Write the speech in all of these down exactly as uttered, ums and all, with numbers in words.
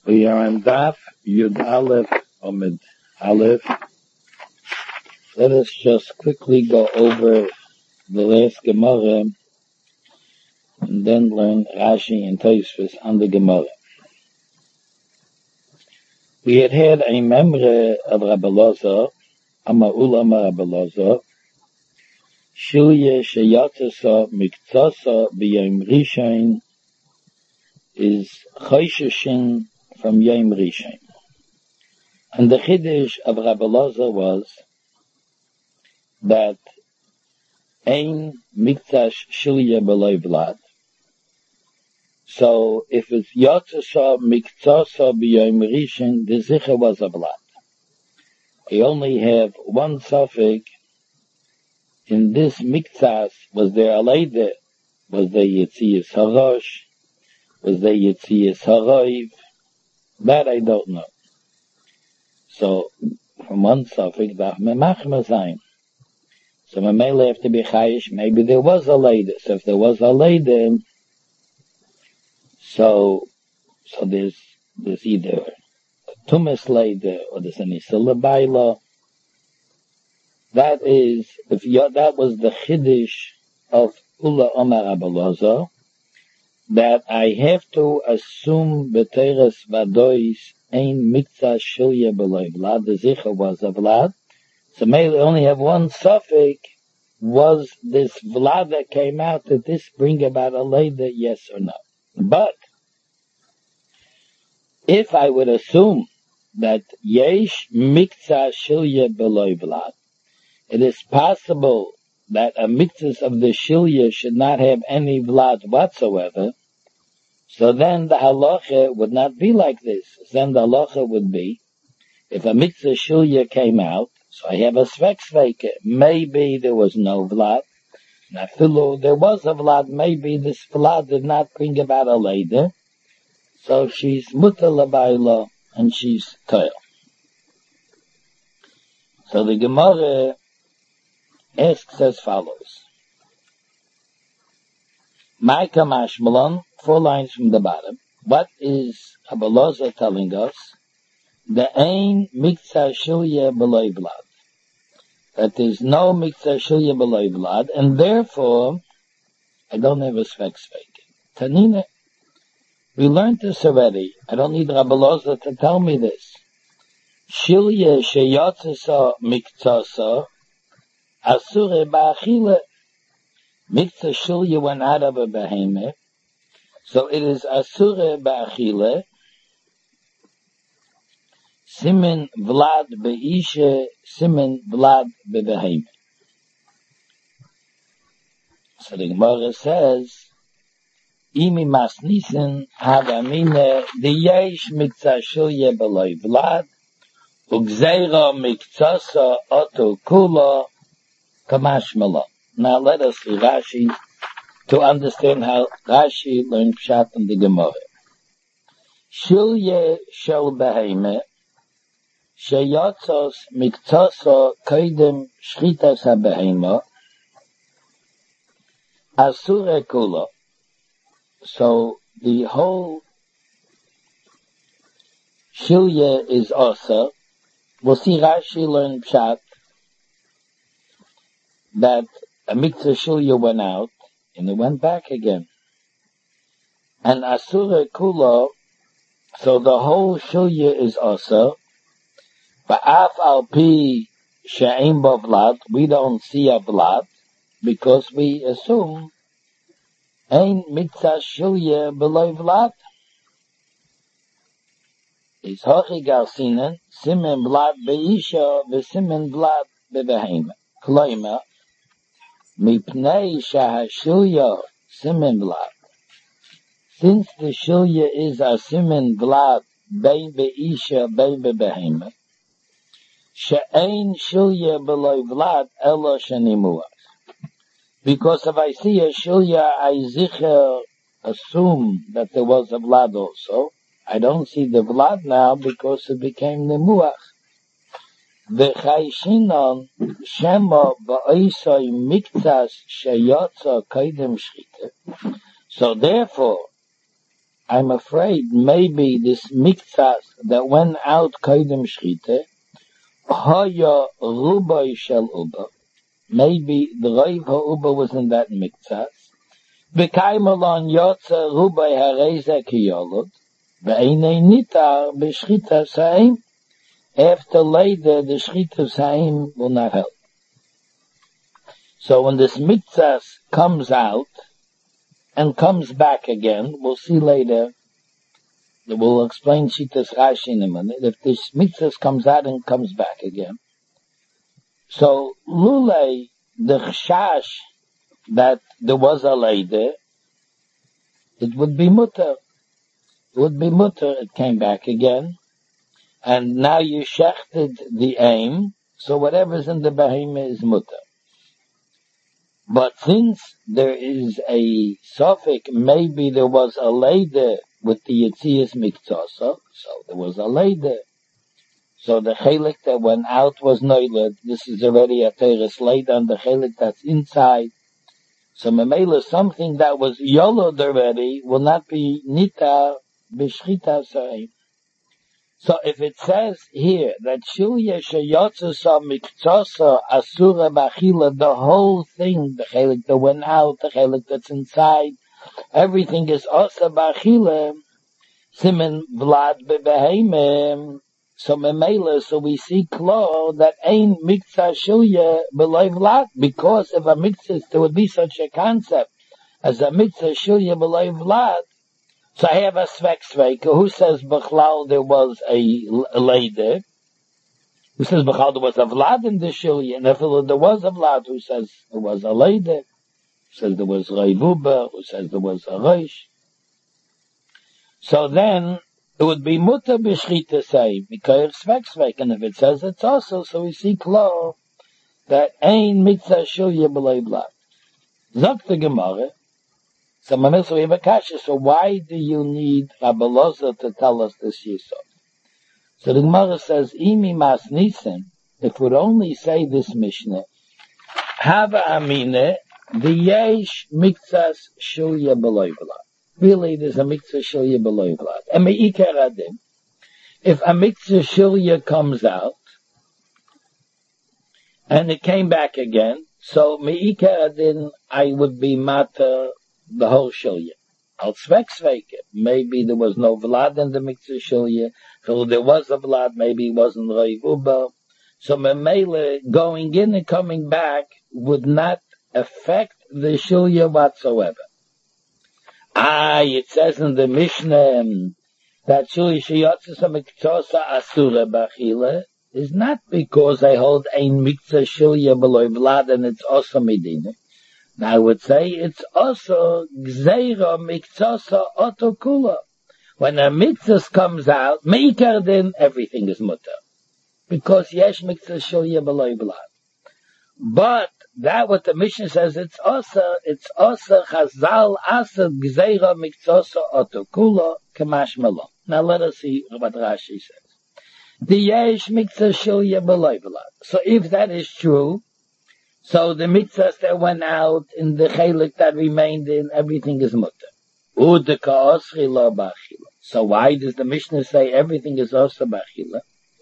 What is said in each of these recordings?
We are on Daf Yud Aleph Amid Aleph. Let us just quickly go over the last Gemara and then learn Rashi and Tosfos on the Gemara. We had had a memre of Rabbi Loza, Amar Ulama Rabbi Loza, Shilye Sheyatasa Miktasa B'Yom Rishon is Chosheshin from Yom Rishon. And the Chiddush of Rabbi Loza was that Ein Miktash Shilya B'Loi Vlad. So if it's Yatzasa Miktasa B'Yom Rishon, the Zicha was a Vlad. I only have one suffix. In this Miktas, was there a Leide? Was there Yetzias Harosh? Was there Yetzias Haroiv? That I don't know. So, from one suffix, darf me machma sein. So, my may have to be chayish, maybe there was a Leide. So, if there was a Leide, so, so there's, there's either a Tumas Leide, or there's an Isila Baila. That is, if you, that was the Chiddush of Ula Omar Rabbi Loza, that I have to assume B'teres Vadois Ein Mikta Shilya B'Loi Vlad, the Zicha was a Vlad, so may only have one suffix, was this Vlad that came out, did this bring about a Leida, yes or no? But, if I would assume that Yesh Mikta Shilya B'Loi Vlad, it is possible that a mitzvah of the Shilya should not have any Vlad whatsoever, so then the halacha would not be like this. Then the halacha would be, if a mitzvah Shilya came out, so I have a svek sveke, maybe there was no Vlad, nafilu, there was a Vlad, maybe this Vlad did not bring about a Leida, so she's mutar labayla, and she's toil. So the Gemara asks as follows. Maika Mashmalon, four lines from the bottom. What is Rabbi Loza telling us? The Ein Mikta Shilya B'Loi Vlad. That there is no Mikta Shilya B'Loi Vlad, and therefore, I don't have a svek svek. Tanina, we learned this already. I don't need Rabbi Loza to tell me this. Shilya Sheyatzasa Miktasa Asure Ba'achile. Mikta Shilya went out of a behemoth, so it is Asure Ba'achile. Simen Vlad Be'isha, Simen Vlad Be'behemoth. So the Gemara says, Imi Masnisen Havamine the Yesh Mikta Shilya B'Loi Vlad Ugzeira Miktasa Oto Kula Kamashmala. Now let us see Rashi to understand how Rashi learned Pshat in the Gemara. Shilye shel beheme sheyatzos miktasa koidem shchitas habehema asure kula. So the whole Shilye is also. We'll see Rashi learn Pshat that a mikta Shilya went out, and it went back again. And Asura Kula, so the whole Shilya is also, Ba'af al pi she'im bo Vlad, we don't see a Vlad, because we assume, Ein mikta Shilya B'Loi Vlad. Is hochi garsinen, Simen Vlad be'isha, v'simen Vlad be'behemoth. Kloima, Mipnei shahashilya simen Vlad. Since the shilya is a simen Vlad, bein be'isha, bein be'behemoth, she'ein shilya b'loi Vlad, elo shenimuach. Because if I see a shilya, I zicher assume that there was a Vlad also. I don't see the Vlad now because it became nemuach. V'chayshinon shema ba'isai miktas sheyotza kaidem shchita. So therefore, I'm afraid maybe this miktsas that went out koydem shchite, haya rubai shel uba. Maybe the Reiv ha'uba was in that miktsas. V'kaim alon yotza rubai hareza kiyolot, ve'einei nitar b'shchita sa'im. After later, the shchita sa'im will not help. So when this miktsas comes out and comes back again, we'll see later, we'll explain Shitas Rashi in a minute, if this miktsas comes out and comes back again. So, lulei, the chashash that there was a lady, it would be mutter. It would be mutter, it came back again. And now you shechted the aim, so whatever's in the behemoth is mutter. But since there is a suffix, maybe there was a lady with the Yetzias Miktsasa, so there was a lady. So the chelik that went out was noiled. This is already a teres laid on the chelik that's inside. So memela, something that was yolod already will not be nita b'shchita sa'im. So if it says here that shilya sheyotzasa miktsasa asura b'achila, the whole thing, the chelik that went out, the chelik that's inside, everything is asa b'achila, simen vlad bebeheimim. So memela, so we see klar that ein miktsah shilya b'loy vlad, because if a miktsah, there would be such a concept as a miktsah shilya b'loy vlad. So I have a svek sveika who says b'chlal there was a lady, who says b'chlal there was a vlad in the shilya, and if there was a vlad, who says there was a lady, who says there was reivuba, who says there was a reish. So then it would be mutter b'shchita say because svek svek, and if it says it's also, so we see klar that ein mitzvah shilya b'loy vlad. Zok the Gemara. So Mamil, so we have a kasha. So why do you need Rabbi Loza to tell us this yisod? So the Gemara says, Imi mas nisim, if we'd only say this Mishnah, Hava amine, the yesh miktsas shilya b'loy vlad. Really, there's a miktsas shilya b'loy vlad. And me'ikar adim, if a miktsas shilya comes out, and it came back again, so me'ikar adim, I would be mata the whole shilya. Al svek sveke. Maybe there was no vlad in the miktsah shilya. So there was a vlad, maybe it wasn't reiv uba. So memele going in and coming back would not affect the shilya whatsoever. Ah, it says in the Mishnah that shilya sheyotzes miktsasa asura b'achila is not because I hold ein miktsah shilya below vlad and it's also medina. Now I would say it's also gzeira miktsasa otokula. When a mitzvah comes out, meikar then everything is mutter. Because yesh mitzvah shilya b'loy vlad. But that what the Mishnah says, it's also, it's also chazal asa gzeira miktsasa otokula kamash malon. Now let us see what Rashi says. The yesh mitzvah shilya b'loy vlad. So if that is true, so the mitzvahs that went out in the chelik that remained in, everything is mutter. Udeka osri lo b'achila. So why does the Mishnah say everything is also b'achila?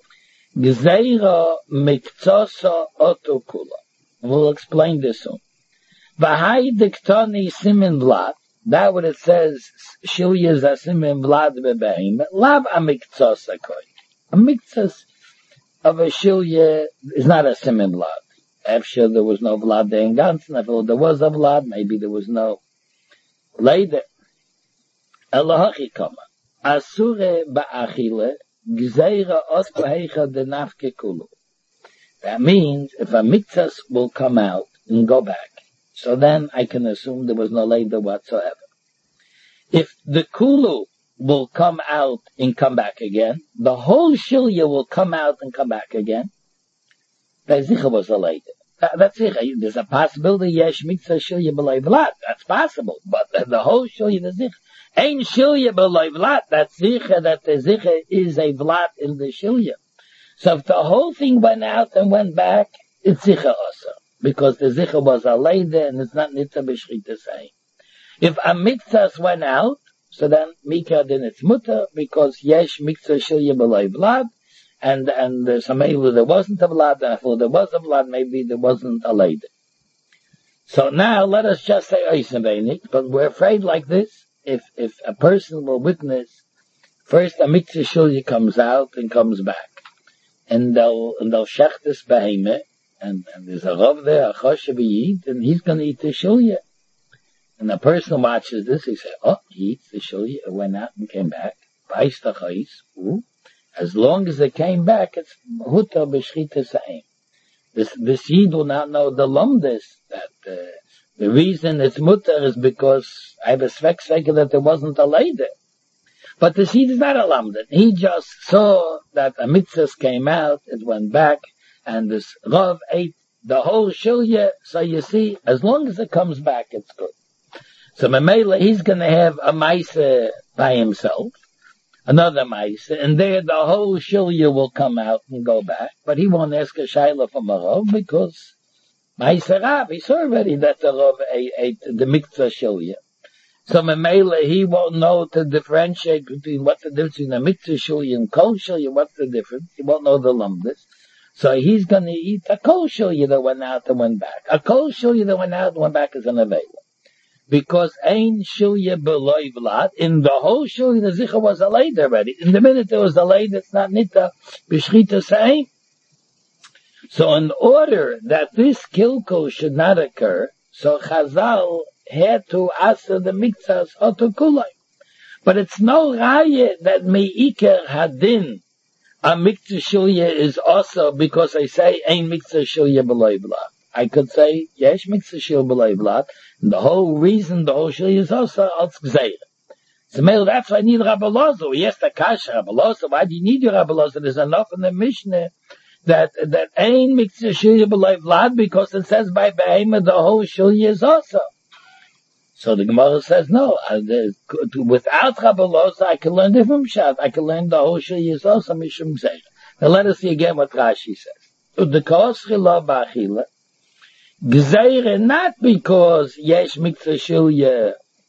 Gzeira miktsasa otokula. We'll explain this soon. V'hai diktani simin vlad. That what it says, shilya za simin vlad bebeim. Lav a miktsasa koi. A mitzvah of a shilya is not a simin vlad. After there was no vlad there in Gansen, if there was a vlad, maybe there was no later. Elohachi kama. Asure ba'achile, gzeira ot b'heicha denafke kulu. That means, if a mitzvah will come out and go back, so then I can assume there was no later whatsoever. If the kulu will come out and come back again, the whole shilya will come out and come back again, that zicha was a later. That's it. There's a possibility, yesh mitzvah shilya b'loy vlad. That's possible. But the, the whole shilya, the zicha. Ein shilya b'loy vlad. That's zicha, that the zicha is a vlad in the shilya. So if the whole thing went out and went back, it's zicha also. Because the zicha was a later and it's not nitza b'shchita saying. If a mitzvah went out, So then, Mika then it's mutter, because yesh mikzah shilya b'loy vlad, and, and uh, so maybe there wasn't a vlad, and if there was a vlad, maybe there wasn't a lady. So now, let us just say oisenveinik, but we're afraid like this, if, if a person will witness, first a mikzah shilya comes out and comes back, and they'll, and they'll shech this behemah, and, and there's a rav there, a choshev yid, and he's gonna eat the shilya. And the person watches this, he says, oh, he eats the shilya, went out and came back. As long as it came back, it's huta b'shchita sa'im. This, this yid will not know the lumdis, that uh, the reason it's mutter is because I have a svek svek that there wasn't a lady. But the yid is not a lumdis. He just saw that a mitzvah came out, it went back, and this rav ate the whole shilya, so you see, as long as it comes back, it's good. So Mamela, he's gonna have a Maisa by himself, another Maisa, and there the whole Shilya will come out and go back, but he won't ask a Shaila from a Rav, because Maisa Rav, he saw already that the Rav ate, ate the Mikzah Shilya. So Mamela, he won't know to differentiate between what's the difference between a Mikzah Shilya and Kol Shilya, what's the difference, he won't know the Lumdis. So he's gonna eat a Kol Shilya that went out and went back. A Kol Shilya that went out and went back is an Avela. Because ein shilya beloy vlad, in the whole shilya the zicha was a laid already. In the minute there was a laid, it's not nita b'shchita sa'im. So in order that this kilko should not occur, so Chazal had to answer the mikzas otokulai. But it's no raya that meiker hadin a mikzah shilya is also because I say ein mikzah shilya beloy vlad. I could say, yesh mikzah shilya beloy vlad, and the whole reason the whole shilya is also als gzeira. So maybe that's why I need Rabbi Lozo. Yes, the kasha Rabbi Lozo. Why do you need your Rabbi Lozo? There's enough in the Mishnah that that ain't mikzah shilya beloy vlad, because it says by behemoth the whole shilya is also. So the Gemara says no. Uh, the, without Rabbi Lozo, I can learn different shot. I can learn the whole shilya is also mishum gzeira. Now let us see again what Rashi says. The kos chila ba'achila. Gzeire, not because yesh mikzah shilya,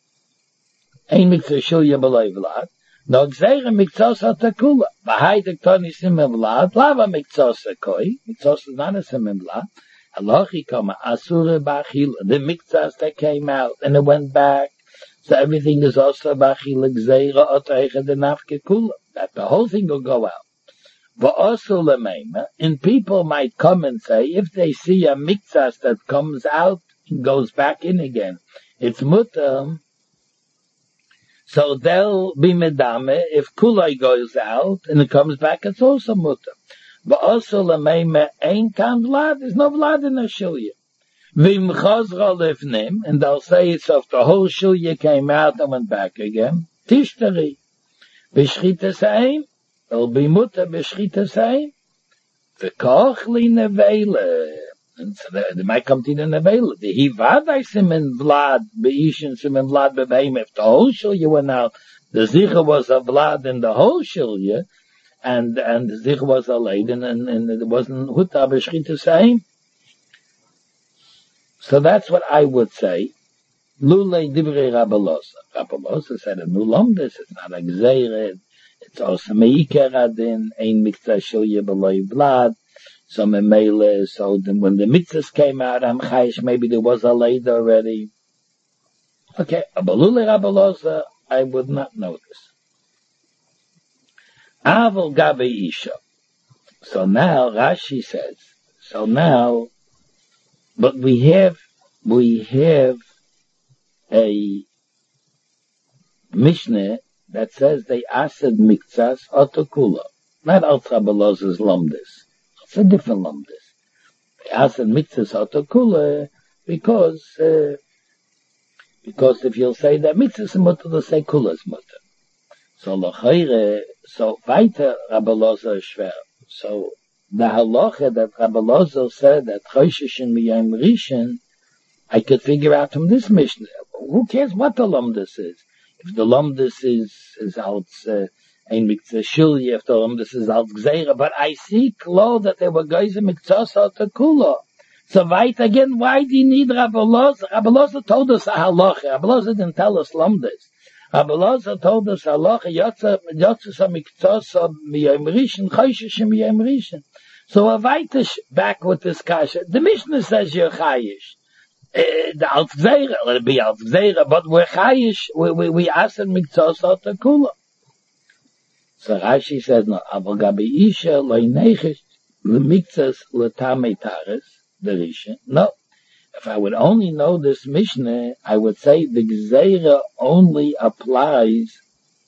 ein mikzah shilya beloy vlad, no gzeire mikzos hatakula. B'haitek toni simim vlad, lava mikzos hakoi, mikzos is not a simim vlad, halachi kama asura b'achila, the mikzas that came out, and it went back, so everything is also b'achila gzeire oteicha de nafke kula, that the whole thing will go out. But also lemema, and people might come and say, if they see a mikzas that comes out and goes back in again, it's mutter. So they'll be medame. If kulay goes out and it comes back, it's also mutter. But also lemema ain't kan vlad. There's no vlad in the shilya. Vim chazra lifnim, and they'll say it's if the whole shilya came out and went back again. Tishtari, b'shchita sa'im. It'll be mutter b'shchita sa'im. V'koch li nevela. And so they, they might come to the nevela. The hivadai simen vlad, be'ishin simen vlad be'beim. If the whole shilya went out, the zicha was a vlad in the whole shilya, and, and the zicha was a laid, and, and, and it wasn't hutta b'shchita sa'im. So that's what I would say. Lulei divrei Rabbi Loza. Rabbi Loza said a new lumdis, it's not a gzeire. It's also meiker adin, ein mikzah shilya beloy vlad. So memele, so then when the mitzvahs came out, am chayish, maybe there was a laid already. Okay, abalule Rabbi Loza, I would not know this. Aval gabe isha. So now Rashi says, so now, but we have, we have a Mishnah that says they asked mikzas otokula. Not Alter Rabbi Loza's lumdis. It's a different lumdis. They asked mikzas otokula because, uh, because if you'll say that mikzas is mutter, they'll say kula is mutter. So l'chayre, so weiter Rabbi Loza is schwer. So the halacha that Rabbi Loza said that Choshesh and Miyam Rishon, I could figure out from this Mishnah. Who cares what the lumdis is? If the lumdis is, is als, uh, ein mikzah shilya, if the lumdis is als gzeira, but I see klo that they were guys in mikzah sotakula. So weit again, why do you need Rabbi Loza? Rabbi Loza told us a halacha. Rabbi Loza didn't tell us lumdis. Abelazar told us, Allah, Yatsa, Yatsa Samiktsasa, Miyam Rishon, Chayshish, Miyam Rishon. So a weitish back with this kasha. The Mishnah says you're chayish. Uh, the Alf Zera, let it be Alf Zera, but we're chayish, we, we, we asked Miktsasa Takula. So Rashi says, no, Abel Gabi Isha, Loi Nechish, Lemiktsas, Letame Tares, the Rishon. No. If I would only know this Mishnah, I would say the Gzeira only applies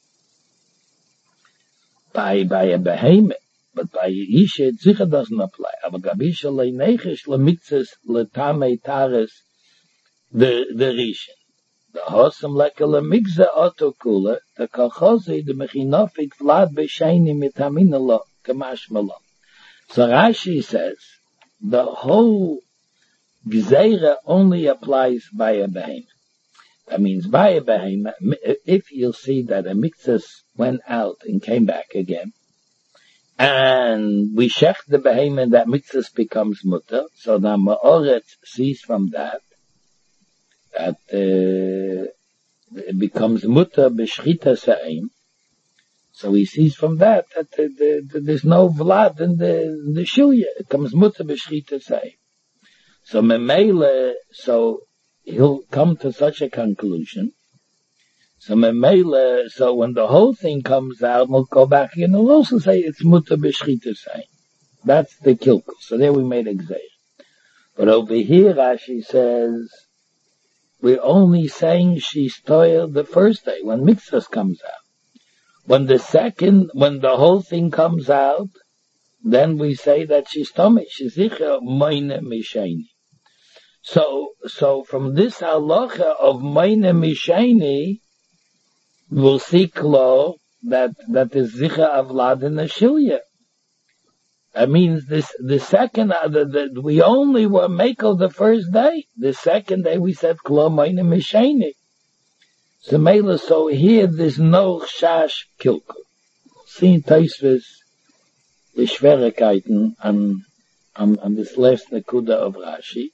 by, by a behemoth. But by Isha, it sicher doesn't apply. Aber Gabisha leinechish lemitzes letame tares the the Rishon. The Hosam leke lemigze otokula, the Kalchozi, the Mechinofik vlad b'sheini mitaminalo, kamashmalo. So Rashi says, the whole Gzeira only applies by a behemoth. That means by a behemoth, if you'll see that a mixus went out and came back again, and we shech the behemoth, that mitzvah becomes mutter. So the Ma'oretz sees from that that uh, it becomes mutter b'shchita sa'im. So he sees from that that the, the, the, there's no vlad in the, the shilya. It comes mutter b'shchita sa'im. So memele, so he'll come to such a conclusion. So memele, so when the whole thing comes out, we'll go back and we'll also say it's mutter b'shchita sa'im. That's the kilkel. So there we made a gzeir. But over here, Rashi says, we're only saying she's toiled the first day, when mixus comes out. When the second, when the whole thing comes out, then we say that she's tummy. She's sicher meine misheni. So, so from this halacha of meine misheni, we'll see klo that, that is sicher avlad in the shilya. That means this, the second, uh, the, the, we only were makel the first day. The second day we said klo meine misheni. So mela, so here there's no shash kilkel. See in Taisvis, the Schwierigkeiten an, an, an this last nekuda of Rashi.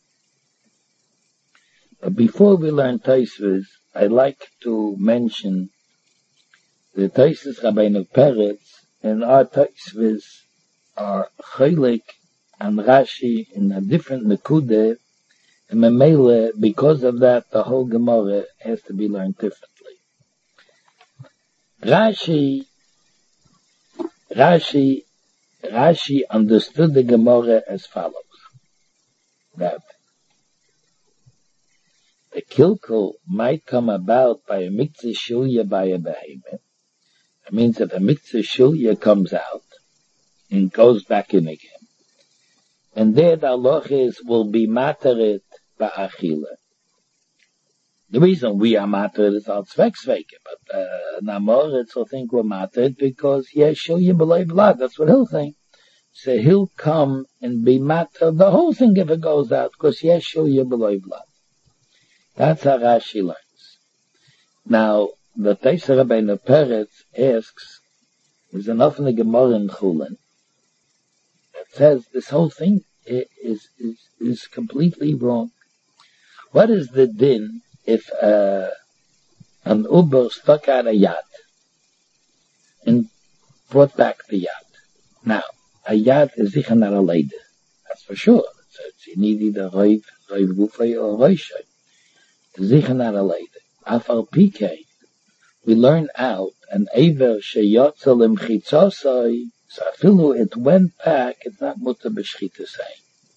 But before we learn Taisvis, I'd like to mention the Taisvis Rabbeinu Peretz and our Taisvis are Chaylik and Rashi in a different nekuda, and Memele, because of that, the whole Gemara has to be learned differently. Rashi, Rashi, Rashi understood the Gemara as follows: that the kilkel might come about by a mitzvah shulya by a behemoth. That means that a mitzvah shulya comes out and goes back in again, and there the halachas will be materet ba'achila. The reason we are materet is al tzveksveke, but uh, Namoritz will think we're materet because yes, shulya b'lei blood. That's what he'll think. So he'll come and be matter the whole thing if it goes out, because yes, shulya b'lei blood. That's how Rashi learns. Now, the Teiser Rabbeinu Peretz asks, there's enough in the Gemara in Chulin that says this whole thing is, is, is completely wrong. What is the din if uh, an Uber stuck out a yacht and brought back the yacht? Now, a yacht is sicher not a lady. That's for sure. So you need either Roiv, Roiv Gufay or Roishay. Sicher not a lady. Afal P K, we learn out an Ever Sheyotzel Im Chitzosai, so afilu it went back, it's not mutter b'shchita saying.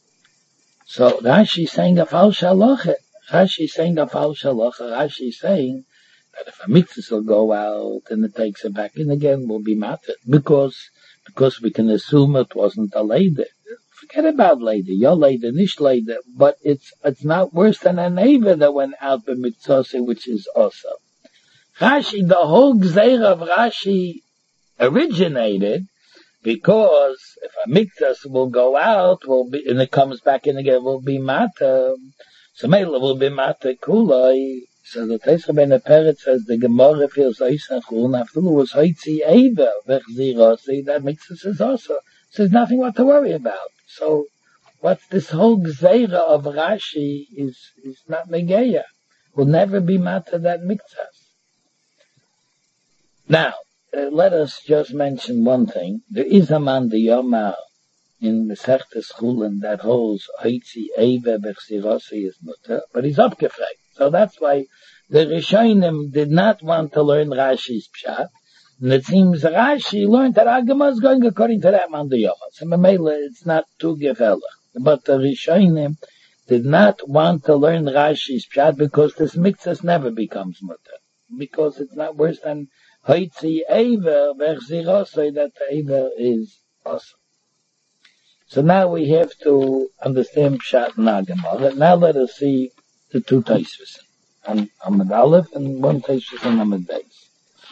So Rashi saying a false halacha. Rashi saying a false halacha. Rashi saying that if a mitzvah will go out and it takes it back in again, will be matter. Because, because we can assume it wasn't a lady. Forget about lady. Your lady, nish lady. But it's, it's not worse than a neighbor that went out by mitzvah, which is also. Rashi, the whole gzeira of Rashi originated because if a mitzvah will go out, will be, and it comes back in again, will be matter. So Mela will be matter kulai. So the Teiser Rabbeinu Peretz says the Gemara feels Eisachul, after it was Hoitzi Eber, Vechzirasi, that mitzvah is also. So there's nothing what to worry about. So what's this whole gzeira of Rashi is, is not negeya. Will never be matter that mitzvah. Now, uh, let us just mention one thing. There is a man, the Yoma, in the Sechtes Chulen that holds Haitzi Eve Bechsirasi is mutter, but he's abgefragt. So that's why the Rishonim did not want to learn Rashi's Pshat. And it seems Rashi learned that Agama is going according to that man, the Yoma. So Mamela, it's not too gefällig. But the Rishonim did not want to learn Rashi's Pshat because this mitzvah never becomes mutter. Because it's not worse than Haitzi Eve Bechsirasi, that the Eve is awesome. So now we have to understand Pshat and Gemara. Now let us see the two Tosfos, on Amud Aleph and one Tosfos on Amud Beis.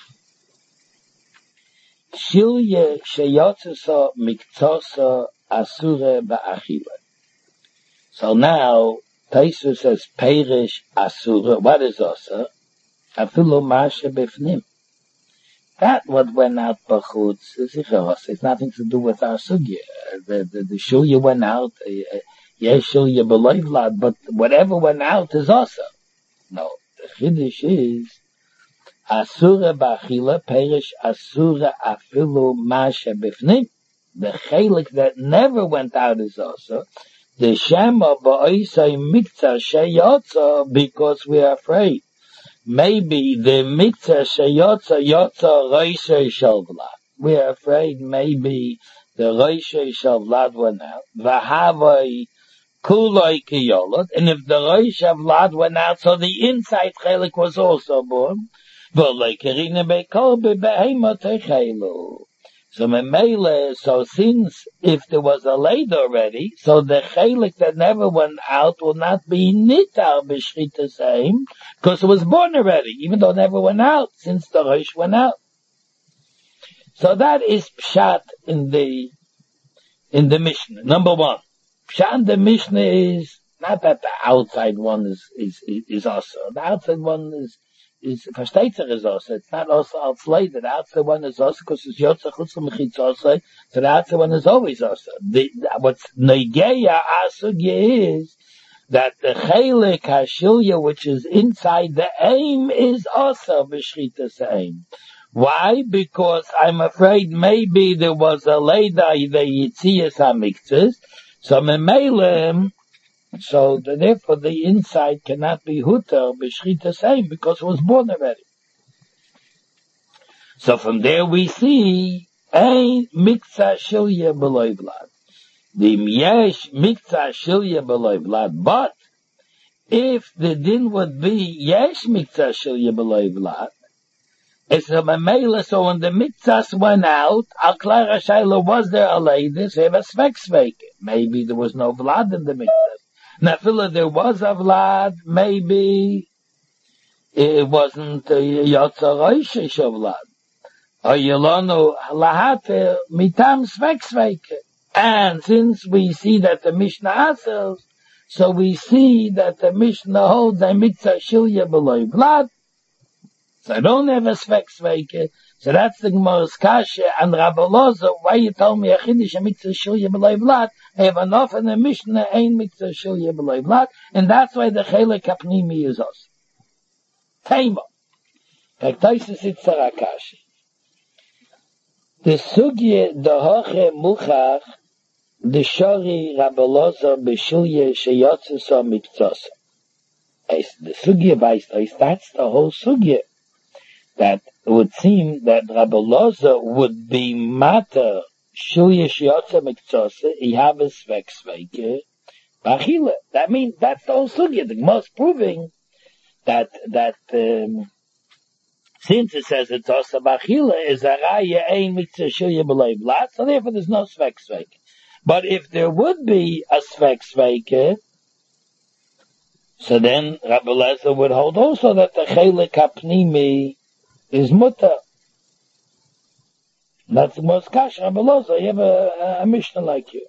Shilye sheyotzesa miktosa asura ba'achila. So now Tosfos says Perish asura. What is asa? Afilu mashe befnim. That what went out b'chutz is icharos. It's nothing to do with our sugya. The the, the shulya went out. Yes, shulya b'loy vlad, but whatever went out is also. No, the chiddush is asura b'achila perish asura afilu mashe b'fnim. The chelik that never went out is also the shema ba'isay miktzah sheyotza, because we are afraid. Maybe the mitzvah sheyotza yotza roishay shel vlad. We are afraid maybe the roishay shel vlad went out. V'havai kuloi kiyolot. And if the roishay vlad went out, so the inside chelik was also born. V'oloi kerine bekol bebeheimot echelu. So memele, so since if there was a laid already, so the chelik that never went out will not be nitar b'shchita same, because it was born already, even though it never went out, since the rosh went out. So that is pshat in the, in the Mishnah. Number one. Pshat in the Mishnah is, not that the outside one is, is, is, is also. The outside one is, is versteht sich is also. It's not also als later. The outside one is also because it's yotza chutz l'mechitz also. So the outside one is always also. The, what's negeya asugya is that the chelik hashilya which is inside the aim is also b'shchitas aim. Why? Because I'm afraid maybe there was a later the yitzias hamiktzes. So memele. So therefore the inside cannot be huter b'shchita same because it was born already. So from there we see ein miktzah shilya b'loy vlad. The yesh miktzah shilya b'loy vlad, but if the din would be yesh miktzah shilya b'loy vlad, it's a memela. So when the miktzahs went out, al klar hashayla, was there a lady? So have a svek svek. Maybe there was no vlad in the miktzahs. Now, Phila, there was a vlad, maybe it wasn't a yotza roishish of vlad. Or yelonu lahate mitam svek sveke. And since we see that the Mishnah asels, so we see that the Mishnah holds a mitzvah shilya below vlad. So I don't have a svek sveke. So that's the Gemara's kasha. And Rabbi Loza, why you told me a chiddush a mitzvah shilya b'loy vlad? I have enough in the Mishnah, ein mitzvah shilya b'loy vlad, and that's why the chelik hapnimi is us. Tema. Kaktoisus itzara kasha. The sugye dohoche muchach, the shori Rabbi Loza b'shilya sheyotzusa mikzosa. The sugye weist, that's the whole sugye. That it would seem that Rabbi Loza would be matter shilya sheyotza mikzosa, he have a svek sveke b'achila. That means that's the whole sugya. The Gemara is proving that that um, since it says it's also b'achila, is a raya ein mitzvah shilya b'loy vlad, so therefore there's no svek sveke. But if there would be a svek sveke, so then Rabbi Loza would hold also that the chelik hapnimi is mutter. That's the most kasha. Rabbi Loza, you have a, a, a Mishnah like you.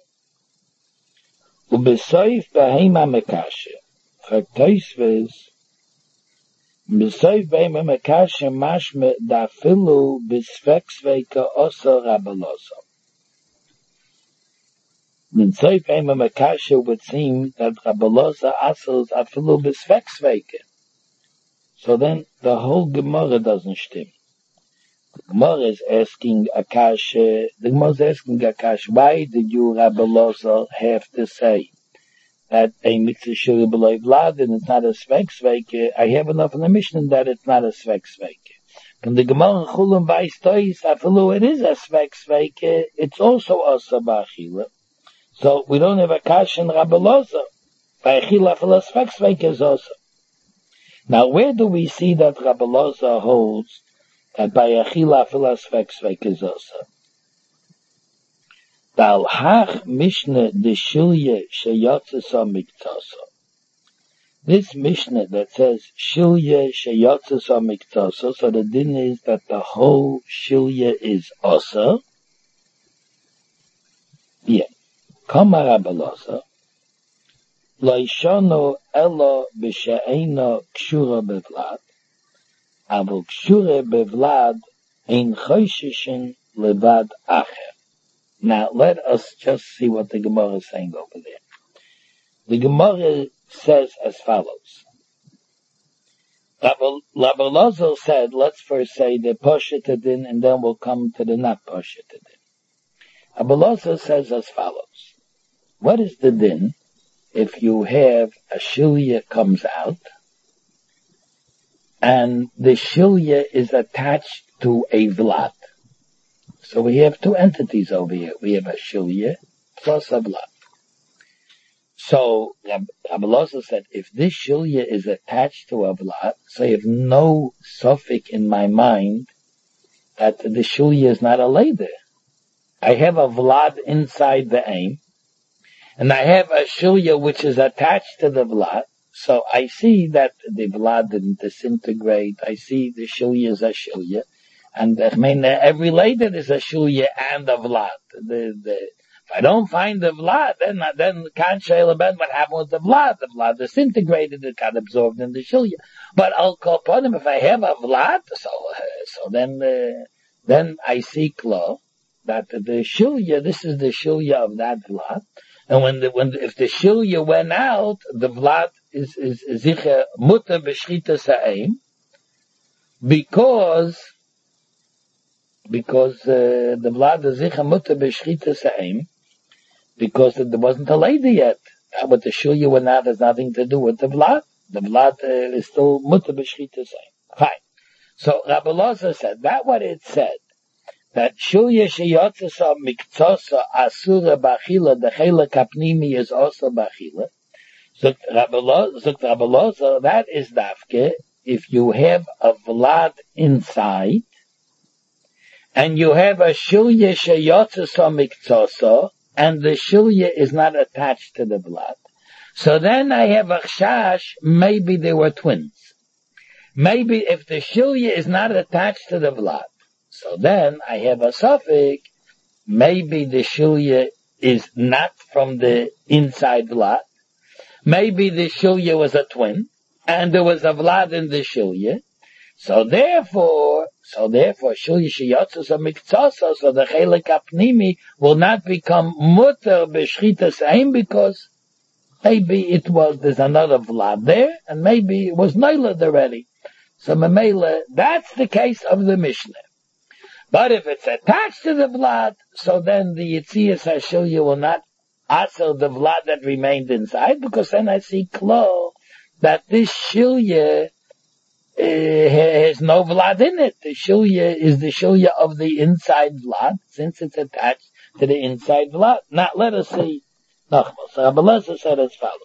Ubesoif behema mekasha. Chaktoisves. Ubesoif behema mekasha mashme dafilu bisvek sveika osa Rabbi Loza. Ubesoif behema mekasha would seem that Rabbi Loza asels afilu bisvek sveika. So then the whole Gemara doesn't stim. Gemara is asking Akash, uh, the Gemara is asking Akash, why did you, Rabbi Loza, have to say that a mitzvah shuri below vlad and it's not a svek sveke? I have enough in the Mishnah that it's not a svek sveke. From the Gemara Chulam Vais Tois, afilu it is a svek sveke, it's also asa ba'achila. So we don't have Akash and Rabbi Loza. Ba'achila afilu svek sveke is also. Now where do we see that Rabbi Loza holds that by achila afilas svek svek is also? Dal hach Mishnah de shilye sheyotzesa miktosa. This Mishnah that says shilye sheyotzesa miktosa, so the din is that the whole shilye is also. Yeah. Kama Rabbi Loza, loishano elo b'she'ena kshura bevlad, Avol kshure bevlad ein chosheshin levad acher. Now let us just see what the Gemara is saying over there. The Gemara says as follows. Rabbi Loza said, let's first say the poshetadin and then we'll come to the not poshetadin. Rabbi Loza says as follows. What is the din if you have a shilya comes out and the shilya is attached to a vlad? So we have two entities over here. We have a shilya plus a vlad. So Rabbi Loza said, if this shilya is attached to a vlad, so I have no suffix in my mind that the shilya is not a leder. I have a vlad inside the aim, and I have a shilya which is attached to the vlad. So I see that the vlad didn't disintegrate. I see the shilya is a shilya. And I mean, every leder is a shilya and a vlad. The, the, if I don't find the vlad, then, then can't shayla ben what happened with the vlad. The vlad disintegrated, it got absorbed in the shilya. But I'll call upon him if I have a vlad, so, uh, so then, uh, then I see klo, that the shilya, this is the shilya of that vlad. And when the, when the, if the shilya went out, the vlad is, is, zicha mutter b'shchita sa'im, because, because, uh, the vlad is zicha mutter b'shchita sa'im, because there wasn't a lady yet. But the shilya went out has nothing to do with the vlad. The vlad uh, is still mutter b'shchita sa'im. Fine. So Rabbi Loza said, that what it said, that shilya sheyotzesa miktosa asura b'achila, the chela kapnimi is also b'achila. So Rabbi Loza, that is dafke, if you have a vlad inside, and you have a shilya sheyotzesa miktosa, and the shilya is not attached to the vlad. So then I have a chash, maybe they were twins. Maybe if the shilya is not attached to the vlad, so then I have a suffix, maybe the shilya is not from the inside vlad. Maybe the shilya was a twin, and there was a vlad in the shilya. So therefore, so therefore, shilya sheyotzes a miktsasa, so the chelek apnimi will not become mutter b'shchita sa'im, because maybe it was, there's another vlad there, and maybe it was noiled already. So memela, that's the case of the Mishnah. But if it's attached to the vlad, so then the Yitzias HaShilya will not answer the vlad that remained inside, because then I see klo that this shilya uh, has no vlad in it. The shilya is the shilya of the inside vlad, since it's attached to the inside vlad. Now let us see Nachmas. So Rabbi Loza said as follows.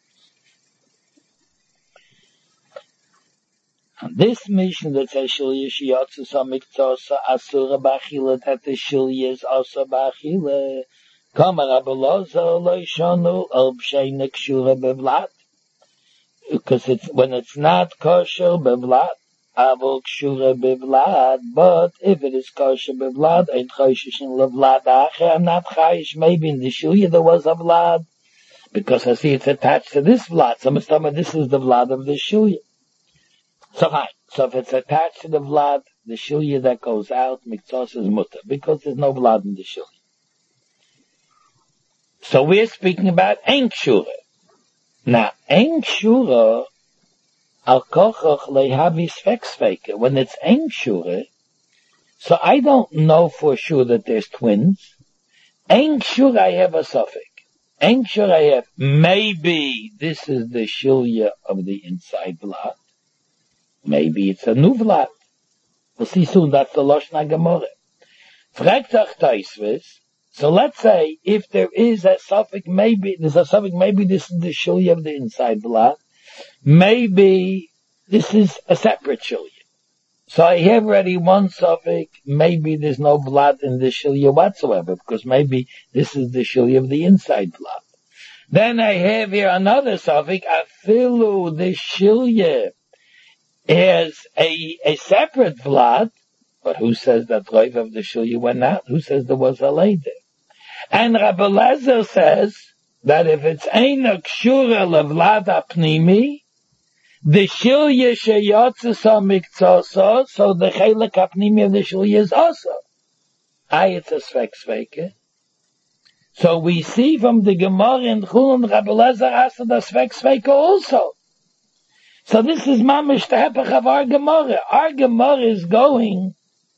This mission that says shilya sheyotzes hamiktosa asura b'achila, that the shilya is also b'achila. Kama Rabbi Loza lo yishanu al b'sheina kshura bevlad, because it's when it's not kosher bevlad, avol kshura bevlad. But if it is kosher bevlad, ain't choshishin levlad acher. I'm not chayish. Maybe in the shilya there was a vlad, because I see it's attached to this vlad. So Mustama, this is the vlad of the shilya. So fine. So if it's attached to the vlad, the shilya that goes out, miktos is mutter, because there's no vlad in the shilya. So we're speaking about ein kshura. Now, ein kshura, al kochach lehavi svek sveke. When it's ein kshura, So I don't know for sure that there's twins. Ain't sure I have a suffix. Ain't sure I have, maybe this is the shilya of the inside vlad. Maybe it's a new vlad. We'll see soon, that's the Lashon HaGemara. Fragt ach Taisvis, so let's say, if there is a suffix, maybe, there's a suffix, maybe this is the shilya of the inside vlad. Maybe this is a separate shilya. So I have already one suffix, maybe there's no blood in the shilya whatsoever, because maybe this is the shilya of the inside blood. Then I have here another suffix, afilu, the shilya has a, a separate blood, but who says that Roiv of the shilya went out? Who says there was a lady? And Rabbi Lezer says that if it's ein a kshura levlad apnimi, the shilya sheyotzesa mikzosa, so the chelek apnimi of the shilya is also. I, it's a svek sveke. So we see from the Gemara in Chulun, Rabbi Lezer asked the svek sveke also. So this is mamish the hepech of our Gemara. Our Gemara is going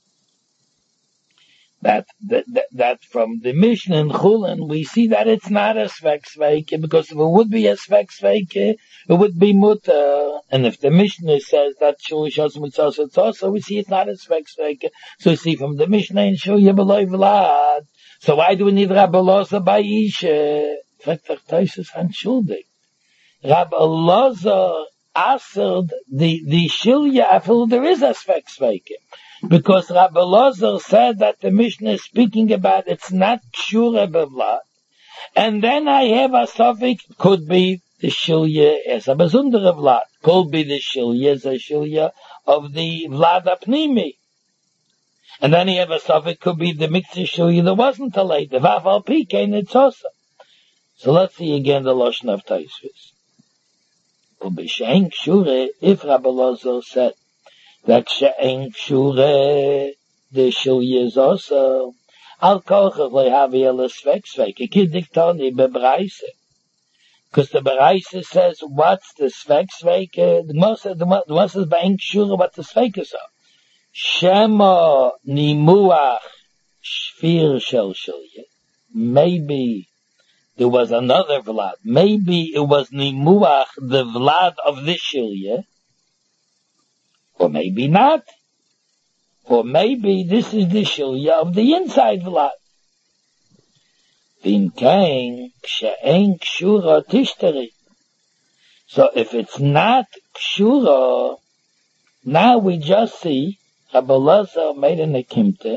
that, that, that, that from the Mishnah in Chulun, we see that it's not a svek sveke, because if it would be a svek sveke, it would be mutter. And if the Mishnah says that shul shos mitzvos it's also, we see it's not a svek sveke. So we see from the Mishnah in shul yebeloi vlad. So why do we need Rabbi Loza by Isha? Fragt ach Taisus anschuldig. Rabbi Loza answered the, the shilya, I feel there is a svek sveke. Because Rabbi Lozer said that the Mishnah is speaking about it's not kshura bevlad. And then I have a suffix, could be the shilya as a bezundere vlad. Could be the shilya as a shilya of the vlad apnimi. And then you have a suffix, could be the mixture shilya that wasn't a lady. Vav al pikein it's also. So let's see again the Lashon of Taisvis. Ubishein kshura, if Rabbi Lozer said, that she'en kshura, the shilya is also, al kochach lehavi el svek sveke, kidiktoni bebreise. Because the Beraise says, what's the svek sveke? The most, the most is be'en kshura, what the svek is of. Shema nimuach shfir shel shilya. Maybe there was another vlad. Maybe it was nimuach, the vlad of this shilya. Or maybe not. Or maybe this is the shilya of the inside vlad. Vim kain kshe'en kshura tishteri. So if it's not kshura, now we just see Rabbi Lezer made an akimte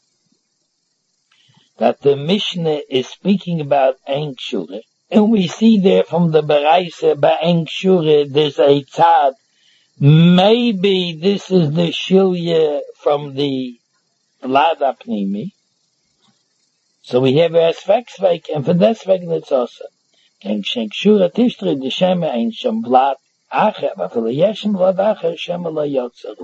that the Mishnah is speaking about ein kshura. And we see there from the Beraise by ein kshura there's a tzad. Maybe this is the shilya from the vlad apnimi. So we have a svek svek, and for that svek it's also. Ken kshen kshura tishtri de shema ein shem vlad acher, but for the yeshem vlad acher shema la yotzeru.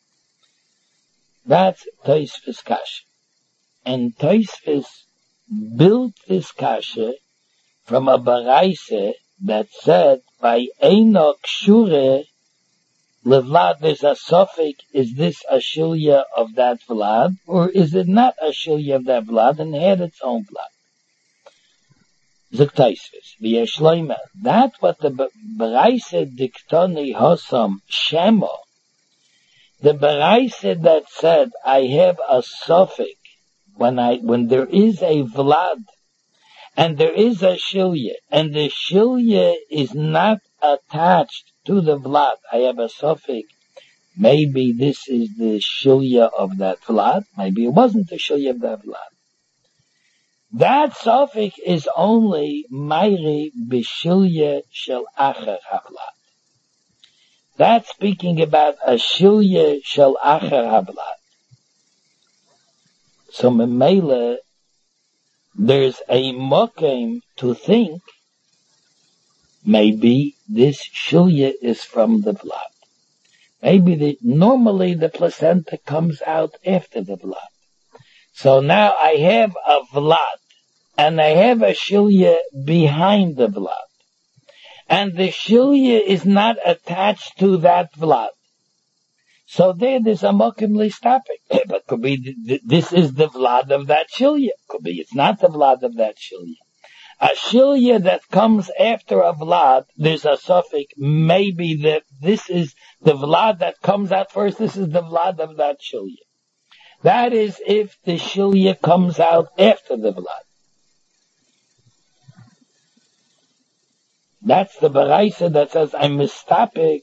That's Tosfos kasha. And Tosfos built this kasha from a Beraise that said by eino kshura levlad, there's a suffix, is this a shilya of that vlad, or is it not a shilya of that vlad, and had its own vlad? Zok Tosfos, v'yeshloimer, that what the Beraise diktoni hosam shema, the Beraise that said, I have a suffix, when I, when there is a vlad, and there is a shilya, and the shilya is not attached to the vlad, I have a suffix, maybe this is the shilya of that vlad, maybe it wasn't the shilya of that vlad. That suffix is only mayri b'shilya shel acher havlad. That's speaking about a shilya shel acher havlad. So memele, there's a mokem to think maybe this shilya is from the vlad. Maybe the, normally the placenta comes out after the vlad. So now I have a vlad, and I have a shilya behind the vlad. And the shilya is not attached to that vlad. So there, there's a mokim listapik. But could be, th- th- this is the vlad of that shilya. Could be it's not the vlad of that shilya. A shilya that comes after a vlad, there's a suffix, maybe that this is the vlad that comes out first, this is the vlad of that shilya. That is if the shilya comes out after the vlad. That's the baraisa that says, I'm mistapik.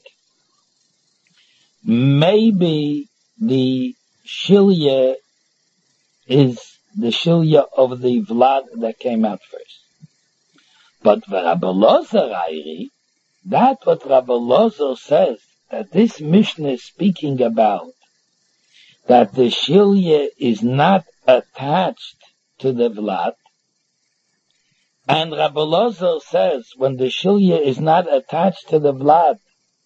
Maybe the shilya is the shilya of the vlad that came out first. But Rabbi Lozer, that what Rabbi Lozer says, that this Mishnah is speaking about, that the shilya is not attached to the vlad, and Rabbi Lozer says, when the shilya is not attached to the vlad,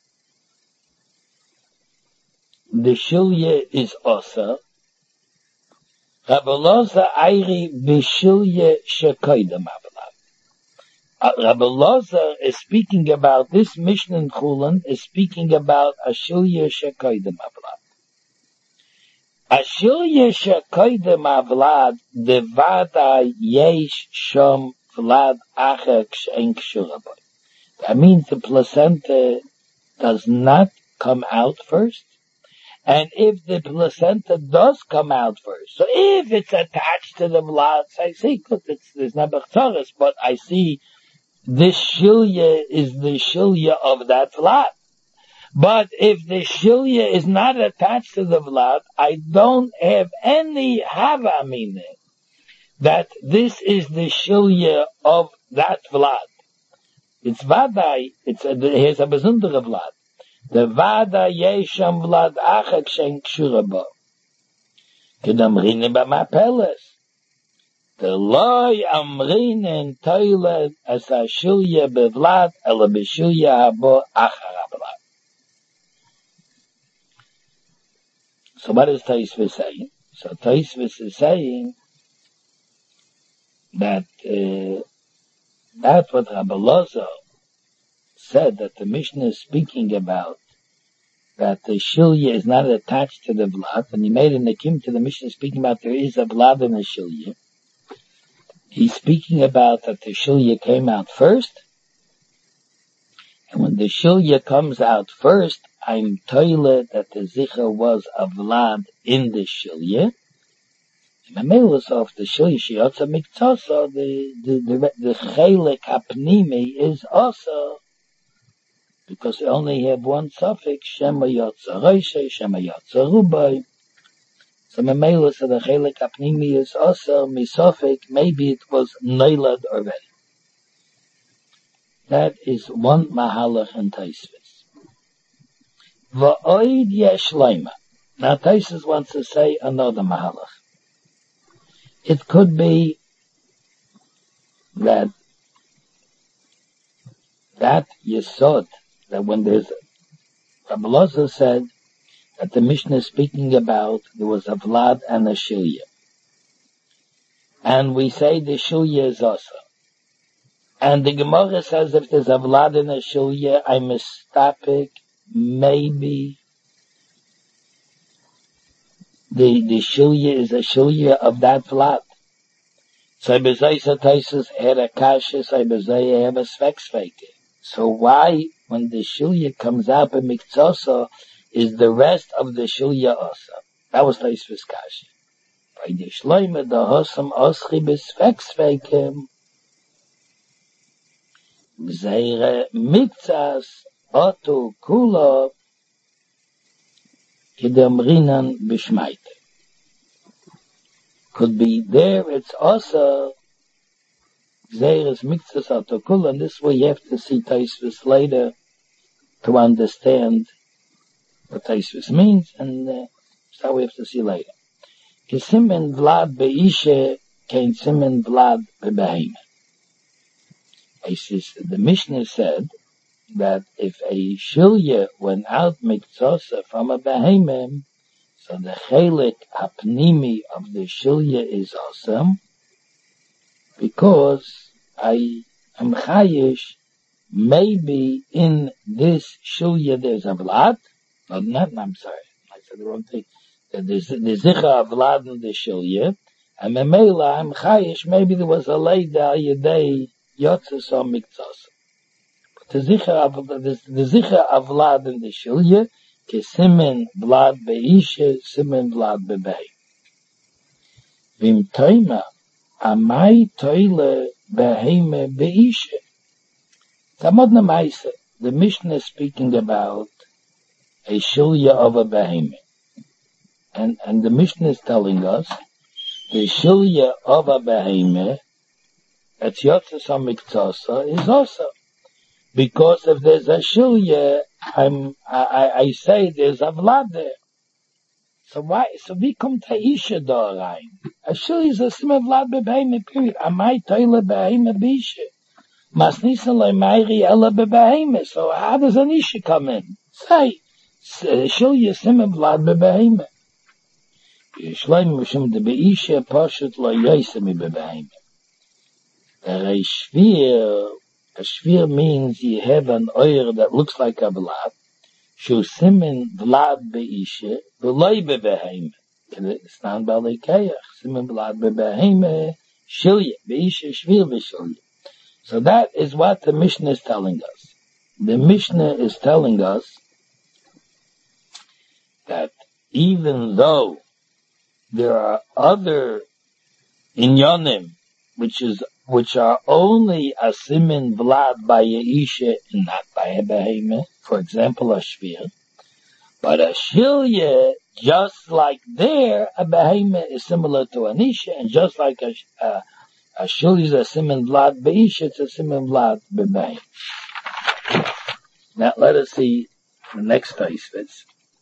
the shilya is osa. Rabbi Lozer Eiri b'shilya shekoydem avlad. Uh, Rabbi Lozer is speaking about this Mishnah in Chulin, is speaking about a shilya shekoydem avlad. A shilya shekoydem avlad, the vada yesh shom vlad acher kshein kshura bo. That means the placenta does not come out first. And if the placenta does come out first, so if it's attached to the vlad, I see, look, it's, there's no bechtoris, but I see this shilya is the shilya of that vlad. But if the shilya is not attached to the vlad, I don't have any hava meaning that this is the shilya of that vlad. It's vadai, it's a, here's a besondere vlad. The vada yesham vlad acher kshein kshura bo. Kedamrine b'mapeles. The loy amrinen toilet as a shilya bevlad ela b'shilya habo acher havlad. So what is Tosfos saying? So Tosfos is saying that uh, that's what Rabbi Lozer said, that the Mishnah is speaking about, that the shilya is not attached to the vlad, and he made a nekim to the Mishnah speaking about there is a vlad in the shilya. He's speaking about that the shilya came out first, and when the shilya comes out first, I'm toilet that the zicha was a vlad in the shilya. And the melos of the shilya shiotza miktosa, the the the the chelik hapnimi is also, because they only have one suffix, Shema Yotza Reishe, Shema Yotza Rubai. So Memela said the Chelik Apnimi is also misofik, maybe it was Neilad already. That is one Mahalach in Tosfos. Va'oid yesh leima. Now Tosfos wants to say another Mahalach. It could be that that Yesod, that when there's, Rabbi Lozer said that the Mishnah is speaking about there was a vlad and a shilya. And we say the shilya is also. And the Gemara says if there's a vlad and a shilya, I mistapik, maybe the, the shilya is a shilya of that vlad. So bezay sataisus had a kasha, so bezay have a svek. So why, when the shilya comes out in mikzosa, is the rest of the shilya also? That was Tosfos kasha. By the shloime, the hosam oschi besvek sveikim, Gzeire mikzas otu kula kidamrinan bishmaite. Could be there, it's also Gzeires mikzas otu kula, and this way you have to see Tosfos later to understand what Tosfos means, and uh, that's how we have to see later. Kisimen vlad be'ishe kein simen vlad be'beheme. The Mishnah said that if a shilya went out mikzosa from a behemem, so the chelik hapnimi of the shilya is awesome, because I am chayish, maybe in this shilya there's a vlad, or not, I'm sorry, said the wrong thing. The, the, the Zicha of Laden the Shilya, and Memela, I'm Chayish, maybe there was a lady al Yedei Yotzes or Miktzos. But the Zicha of, the, the Zicha of Laden the Shilya, ke Simen Vlad Beishe, Simen Vlad Bebei. Vim Toima, Amai Toile Beheme Beishe. Tamodna Maise, the Mishnah is speaking about a Shilya of a Behemoth. And, and the Mishnah is telling us, the Shilya of a Behemoth, at Yotzes HaMiktzasa, is also. Because if there's a Shilya, I'm, I, I, I say there's a Vlad there. So why, so we come to Isha da rein. A Shilya is a Sima Vlad Behemoth, period. Amai Toile Behemoth Bisha. Masnisan le Meiri Ella Behemoth. So how does an Isha come in? Say, Shilya Sima Vlad Behemoth. Yishleim Mishum de Beisha Pashut lo Yosemi Behemoth. A shvir, a shvir means you have an oil that looks like a vlad. Shu simen vlad beishe, v'loi bebehemoth. It's not balei kayach. Simen vlad bebehemoth, shilya, beishe, shvir v'shilya. So that is what the Mishnah is telling us. The Mishnah is telling us that even though there are other inyanim, which is which are only a simin vlad by a isha and not by a behemoth, for example, a shvir. But a shilya, just like there, a behemoth is similar to an isha, and just like a, a, a shilya is a simin vlad by isha, it's a simin vlad by behemoth. Now let us see the next Tosfos.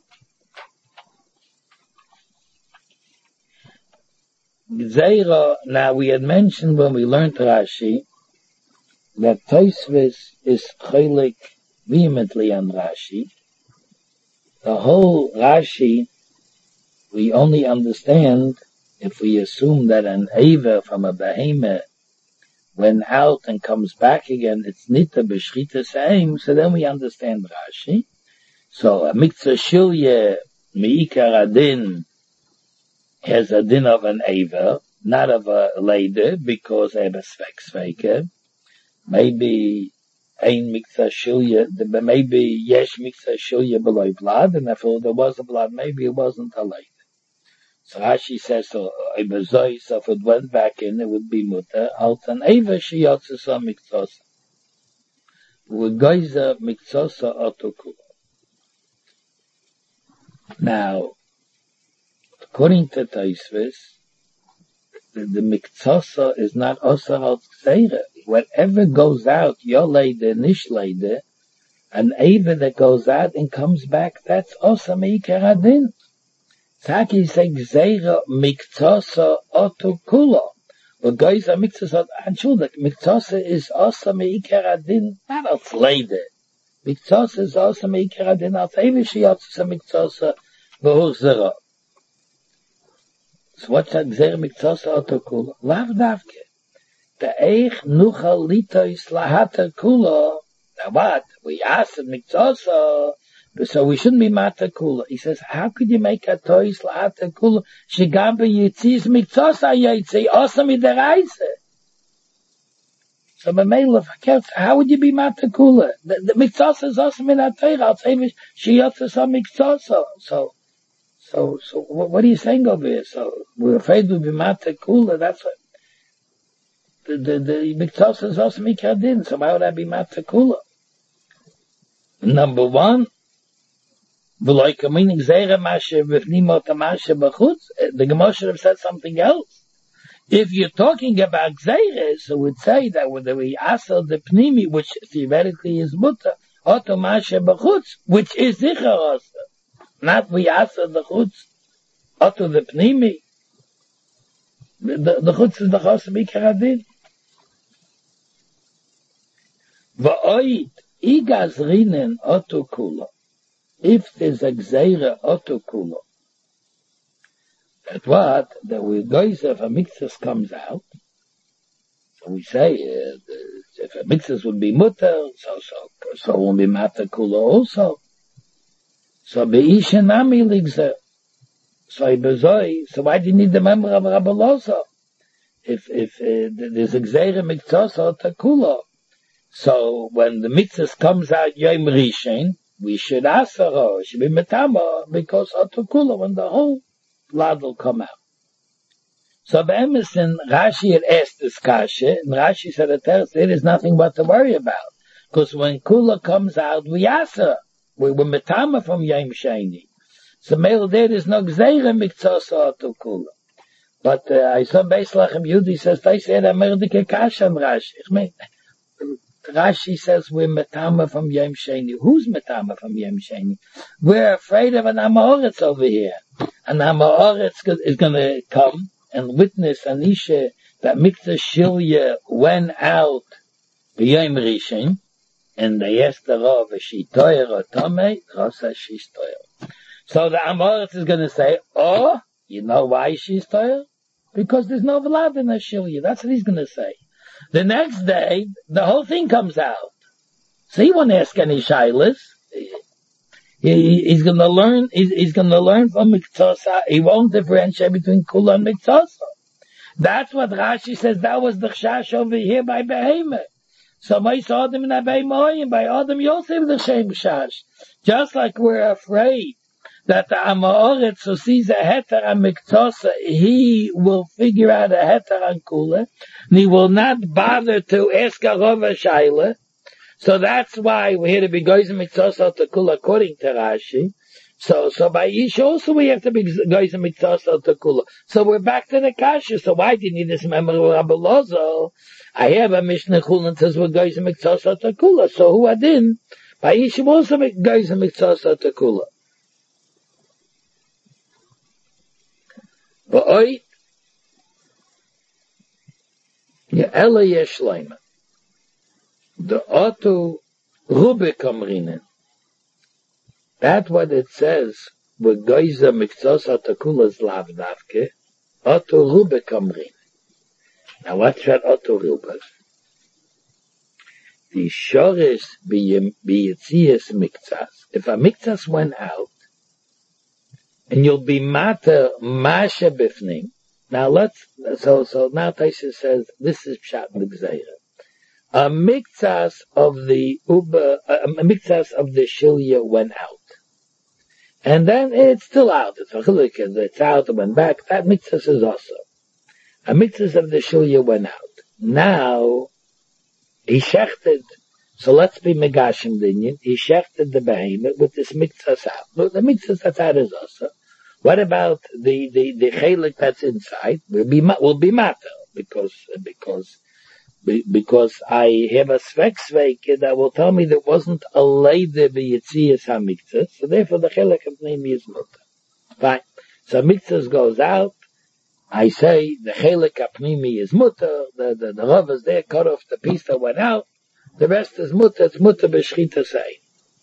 Gzeira, now we had mentioned when we learned Rashi that Tosfos is chelik vehemently on Rashi. The whole Rashi we only understand if we assume that an Eva from a behemoth went out and comes back again, it's nita b'shchita same, so then we understand Rashi. So a miktzah shilya me'ikar adin has a din of an Eva, not of a lady, because they have a svek sveke. Maybe ein miktzah shilya, maybe yesh miktzah shilya below blood, and if there was a blood, maybe it wasn't a lady. So Rashi says, so so if it went back in, it would be mutter. Alt an Eva shiyotzesa miktzasa. U'goiza miktzasa otoku. Now, according to Tosfos, the, the miktzasa is not osar al gzeira. Whatever goes out, your lady, nish lady, an Eva that goes out and comes back, that's osar meikar adin. Taki say gzeira miktzasa otu kula. But guys are miktzasa anshudak. Miktzasa is osar meikar adin, not als lady. Miktzasa is osar meikar adin, als Eva shiyotzesa miktzasa v'huzera. So what's that gzeira miktzasa otu kula? Lav davke. The eich nuchal litois lahata kula. Now what? We asked miktzasa. So we shouldn't be mata kula. He says, how could you make a tois la'ata kula? Shigamba yitzis miktzasa yitzi osam ideraise. So Mamela, how would you be mata kula? The, the miktzasa is osam in atayra. I'll say shiyotzasa miktzasa. So, so, so what, what are you saying over here? So we're afraid we'll be mata kula. That's what the the, the miktzasa is osam ikadin. So why would I be mata kula? Number one. The Gemara should have said something else. If you're talking about Gzeires, it would say that when we asel the Pnimi, which theoretically is Mutter, Oto Mashe B'chutz, which is Zichar also. Not we asel the Chutz, Oto the Pnimi. The, the Chutz is the Chos Mikar Adin. V'oid, Igaz Rinen Oto Kula. If there's a gzeira otokula, that what, that we guys, if a mixus comes out, so we say, uh, if a mixus would be mutter, so, so, so will be matakula also. So Beisha Nami Ligza. So Ibezoi, so why do you need the member of Rabbi Loza? If, if, uh, there's a Gzeira Mikzosa Takula. So when the mitzvah comes out Yom Rishon, we should ask her, it should be Metama, because Atakula, when the whole blood will come out. So Be'emerson, Rashi had asked this kasha, and Rashi said that there is nothing but to worry about. Because when Kula comes out, we ask her. We were Metama from Yom Sheni. So Mele there is no Gzeira Mikzosa Atakula. But uh, I saw Beis Lachem Yudi says, they said, Amerdike kasha on Rashi. Ich mein, Rashi says we're Metama from Yom Sheni. Who's Metama from Yom Sheni? We're afraid of an Amoritz over here. An Amoritz is going to come and witness Anisha that Mikta Shilya went out Yom Rishon, and they asked the Rav, is she toyer or tomei? Rav says she's toyer. So the Amoritz is going to say, oh, you know why she's toyer? Because there's no Vlad in her Shilya. That's what he's going to say. The next day, the whole thing comes out. So he won't ask any shilas. He, he's going to learn. He's, he's going to learn from Mikzosa. He won't differentiate between Kula and Mikzosa. That's what Rashi says. That was the chash over here by Behemoth. So by Adam and Abaymoyim, by Adam Yosef the same chash. Just like we're afraid that the Amoritz who sees a heter on Mikzosa, he will figure out a heter on Kula, and he will not bother to ask a Rova Shaila. So that's why we're here to be Goyz Mikzosa to Kula according to Rashi. So, so by Ish also we have to be Goyz Mikzosa to Kula. So we're back to the Kasha. So why do you need this memory of Rabbi Lozo? I have a Mishnah Chulin says we're Goyz Mikzosa to Kula. So who adin? By Ish also Goyz Mikzosa to Kula. Ba'oi, Ye'ela yesh leima. The Otto Rubik Amrinen. That's what it says, with Goyza Mikzosa Takula's lav davke, Otto Rubik Amrinen. Now what's that Otto Rubik? The Shorish B'yitzias Mikzas. If a Mikzas went out, and you'll be mater masha bifnim. Now let's, so, so now Taisha says, this is pshat l'gzeira. A mikzas of the uber, a mikzas of the shilya went out. And then it's still out. It's a chilik, it's out and went back. That mikzas is also. A mikzas of the shilya went out. Now, he shechted. So let's be megashim dinyan. He shechted the behemoth with this mikzas out. Look, the mikzas that's out is also. What about the, the, the chelik that's inside? Will be, will be matter. Because, because, because I have a svek svek that will tell me there wasn't a leide b'yitzias ha-mikzas. So therefore the chelik of name is mutter. Fine. So mikzas goes out. I say the chelik apnimi is mutter. The, the, the Rav is there, cut off the piece that went out. The rest is mutter, it's mutter b'shchita say.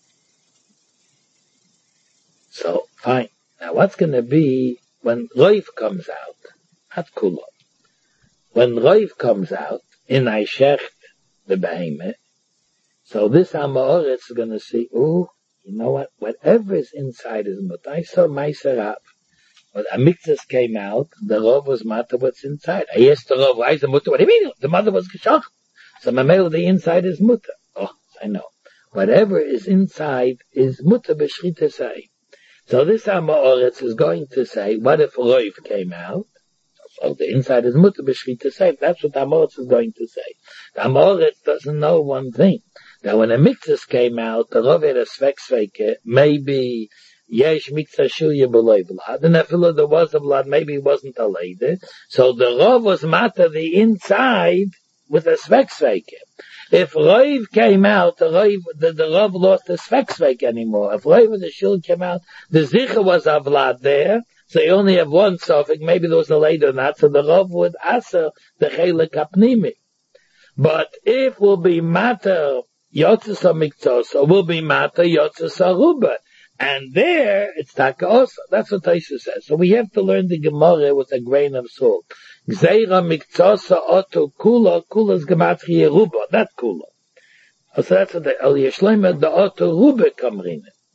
So, fine. Now what's gonna be when Roiv comes out? Not Kula. When Roiv comes out, in I shecht the behemoth, so this Amoritz is gonna see, oh, you know what? Whatever is inside is mutter. I saw Meiser Rav. When Amikzas came out, the Rav was matter what's inside. I asked the Rav, why is the mutter? What do you mean? The mother was geschocht. So Mamel, the inside is mutter. Oh, I know. Whatever is inside is mutter b'shchita say. So this Amoritz is going to say, what if Roiv came out? So the inside is mutter b'shchita say. That's what Amoritz is going to say. The Amoritz doesn't know one thing. That when a Mikzas came out, the Rav had a svek sveke, maybe yesh mikzas shilya b'loy blood, and if there was a blood, maybe it wasn't a lady. So the Rav was matter the inside with a svek sveke. If Roiv came out, the Roiv, the, the Rav lost the svek sveke anymore. If Roiv and the Shul came out, the Zicha was a vlad there, so you only have one suffix, maybe there was a lady or not, so the Rav would answer the chelik apnimi. But if will be matter yotzes mikzos, or will be matter yotzes aruba. And there, it's taka also. That's what Taisha says. So we have to learn the Gemara with a grain of salt. Gzeira mikzosa oto kula, kula's gematri yeruba, not kula. So that's what the El Yeshleima, the oto ruba kamrine.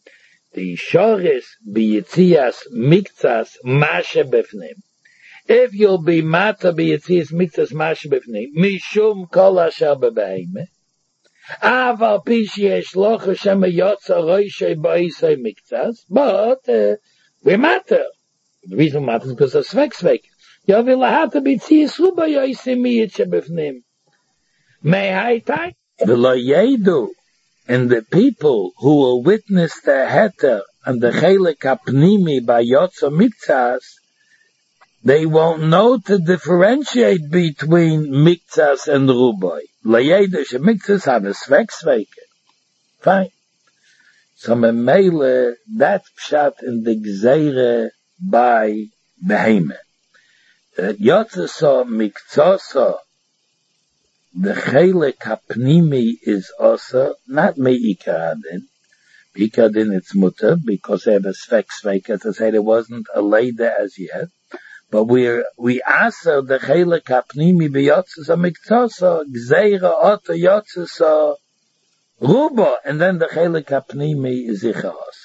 the shoris b'yitzias miktsas mashe b'fnim. If you'll be mata b'yitzias miktsas mashe b'fnim, mishum kol asher b'beheime, aval pi sheyesh locha shema yotza roishay b'oisay miktsas, but uh, we're mata. The reason we're mata is because of svek svek. Yovil lahata b'yitzias ruba yoisay miyitche b'fnim. May I take? V'lo yedu. And the people who will witness the heter and the chelek hapnimi by Yotza Miktsas, they won't know to differentiate between Miktsas and Ruboy. Layedish Miktsas have a svek sveke. Fine. So memele, that's pshat in the gzeire by Beheme. Yotza so Miktsasa, the chelek hapnimi is also not me'ikar adin. Ikar adin it's mutter, because they have a svek svek, as I said, it wasn't a leda as yet. But we're, we answer the chelek hapnimi beyotzes amiktosa, gzeira oto yotzes ruba, and then the chelek hapnimi is icharos.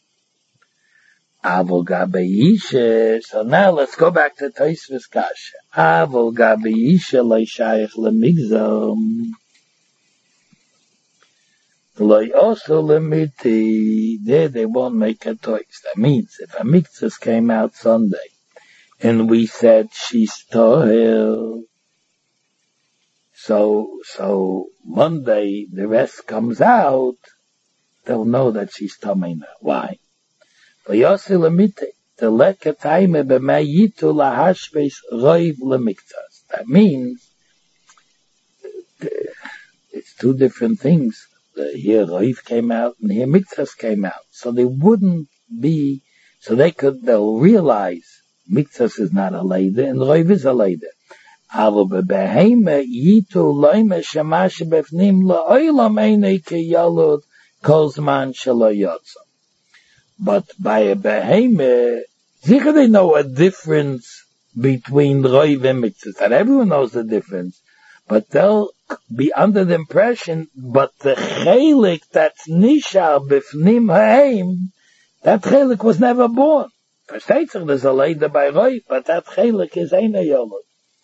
Avol gabe yishe, so now let's go back to Tosfos Kasha. Avol gabe yishe loy shayich lemigzom, loy also lemiti, there they won't make a toys. That means if a mikzas came out Sunday, and we said she's tohel, so, so Monday the rest comes out, they'll know that she's tomei now. Why? That means it's two different things. Here Roiv came out and here Miktsas came out. So they wouldn't be, so they could, they'll realize Miktsas is not a leder and Roiv is a leder. But by a beheme, sicher they know a difference between Roiv and Miktsas. That everyone knows the difference. But they'll be under the impression, but the chelik that's nishar b'fnim ha'eim, that chelik was never born. Versteht sich, there's a leder by Roiv, but that chelik is ein yolod.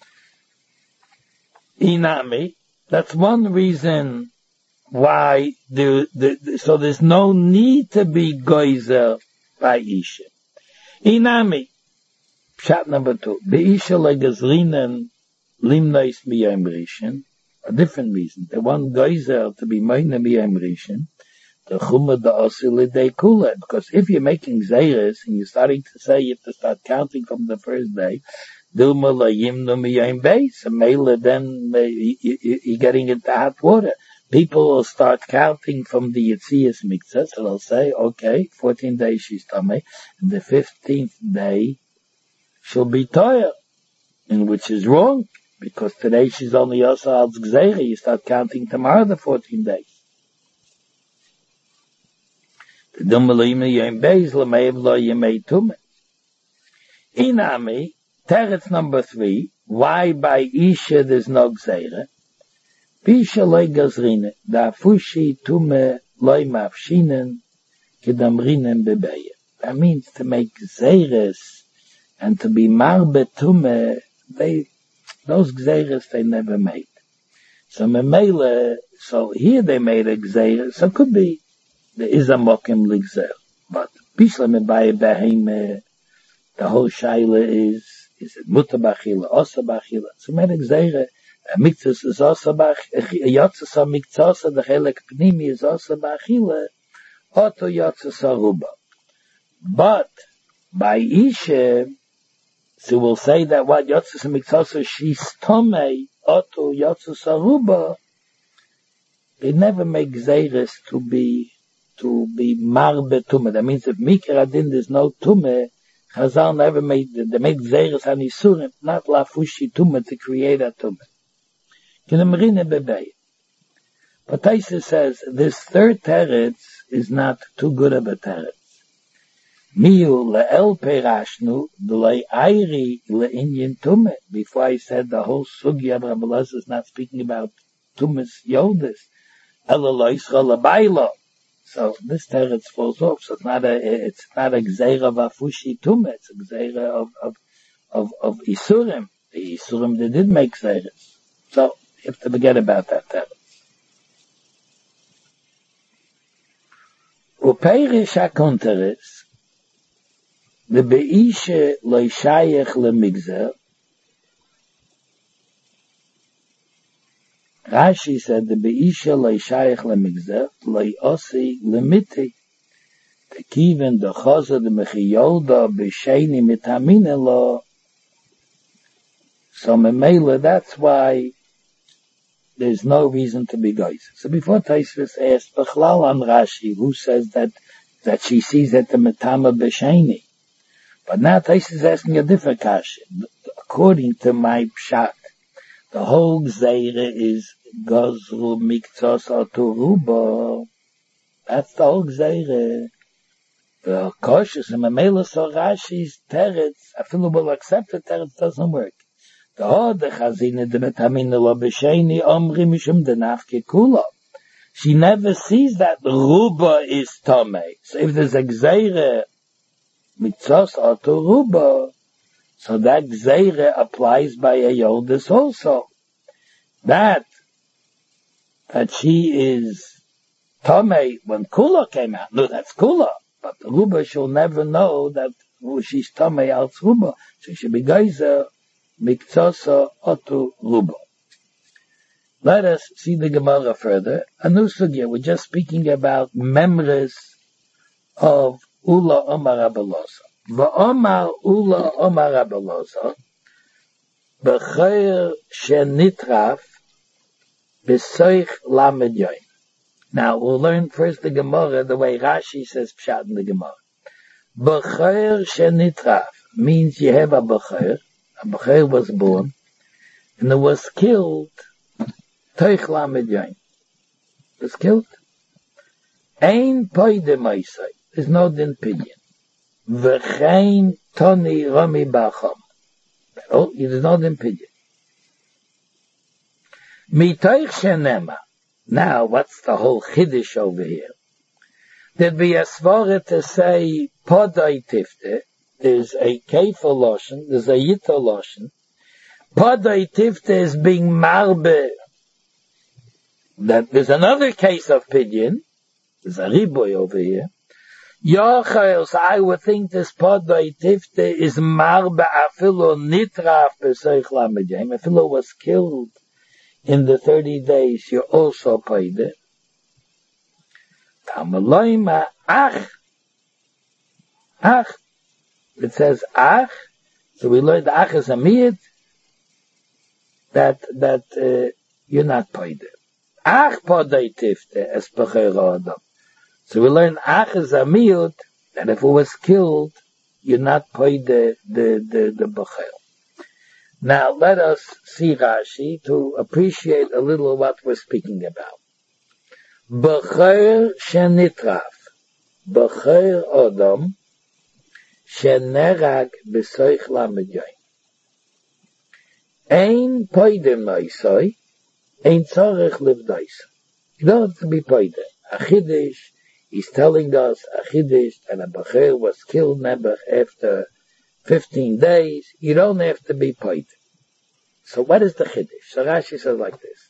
Inami, that's one reason why the, the, so there's no need to be goizer by Isha. Inami, pshat number two, Be'isha legazrinen limnois miyam rishon, a different reason. They want goizer to be moine miyam rishon, the chumah da osile de kula, because if you're making zayres and you're starting to say you have to start counting from the first day, Dilma la yimnu miyam beis, and mele then uh, you're getting into hot water. People will start counting from the Yitzias Miktsas, so they'll say, okay, fourteen days she's Tamei, and the fifteenth day she'll be Toya, and which is wrong, because today she's only Yosa al Gzeira, you start counting tomorrow the fourteen days. The Dummalim Yom Beis L'meiv Lo Yemei Tumei. Inami, teretz number three, why by Isha there's no Gzeira? Bisha loy gazrine, da fushi tume loy mafshinen, kedamrinen bebeye. That means to make gzeires and to be marbe tume, they, those gzeires they never made. So memele, so here they made a gzeire, so it could be, there is a mokim ligzer. But bisha mebaye beheme, the whole shaila is, is it muta bachila, osa bachila, so made a gzeire, a miktsas is also bach, a yotzas a miktsasa, the chelek pnimi is also bachila, oto yotzas a ruba. But, by Isha, so we'll say that what yotzas a miktsasa, she's tomei, oto yotzas a ruba, they never make zeiris to be, to be marbe tume. That means if mikra adin there's no tume, Chazal never made, they made zeiris an isurim, not lafushi tume to create a tume. But Taisa says this third teretz is not too good of a teretz. Miu le'el perashnu d'lei airi le'inyin tume. Before I said the whole sugi of Rabbi Elazar is not speaking about tumas yoldis. Ela lo'ischa le'baylo. So this teretz falls off. So it's not a, it's not a gzeira of afushi tumah. It's a gzeira of, of, of, of isurim. The isurim, they did make gzeiras. So you have to forget about that teretz. Upeirish hakonteres, the beishe lo shayech lemigzer. Rashi said the beishe lo shayech lemigzer lo osi lemiti. The kiven the chaza the mechiyolda b'sheini mitamine lo. So memela, that's why there's no reason to be guys. So before Taisvis asked Bechlal on Rashi, who says that that she sees that the metama b'sheini. But now Taisvis is asking a different question. According to my pshat, the whole gzeira is gozru miktzos aturuba. That's the whole gzeira. The cautious and memela so Rashi's teretz, I feel will accept the teretz doesn't work. The other chazina the metamina lo b'sheini omri mishum denafke kula. She never sees that ruba is tome. So if there's a gzeira mitzos ato ruba, so that gzeira applies by a yoldis also. That that she is tome when kula came out. No, that's kula. But ruba she'll never know that she's tome out ruba. So she should be geyser. Miktsasa otu ruba. Let us see the Gemara further. A new sugya. We're just speaking about memories of Ula Omar Abelosa. Va'omar Ula Omar Abelosa b'chayer shenitraf b'soich lamed yoim. Now we'll learn first the Gemara the way Rashi says pshat in the Gemara. B'chayer shenitraf means you have a b'chayer. A b'chayer was born, and it was killed. Toich lamed yoim was killed. Ein poide maisai. There's no din pidyon. V'chein toni rami b'acham. Oh, there's no din pidyon. Mitoich shenema. Now, what's the whole chiddush over here? There'd be a svara to say podai tifte. There's a kefir loshen, there's a yita loshen. Podai tifte is being marbe. That there's another case of pidyon. There's a riboy over here. Yochel, so I would think this podai tifte is marbe afilo nitraf b'soich lamed yoim. Afilo was killed in the thirty days. You also paid it. Tamaloima ach, ach. It says ach, so we learned ach is a miyad, that, that, uh, you're not paid it. Ach podai tifte es b'chayer adam. So we learn ach is a miyad, that if it was killed, you're not paid the, the, the, the b'chayer. Now let us see Rashi to appreciate a little what we're speaking about. B'chayer shenitraf, b'chayer adam, shenerag b'soich lamed yoim. Ein poide maisoi, ein tzorech livdaisa. You don't have to be poide. A chiddush is telling us a chiddush and a b'chayer was killed nebuch after fifteen days. You don't have to be poide. So what is the chiddush? So Rashi says like this.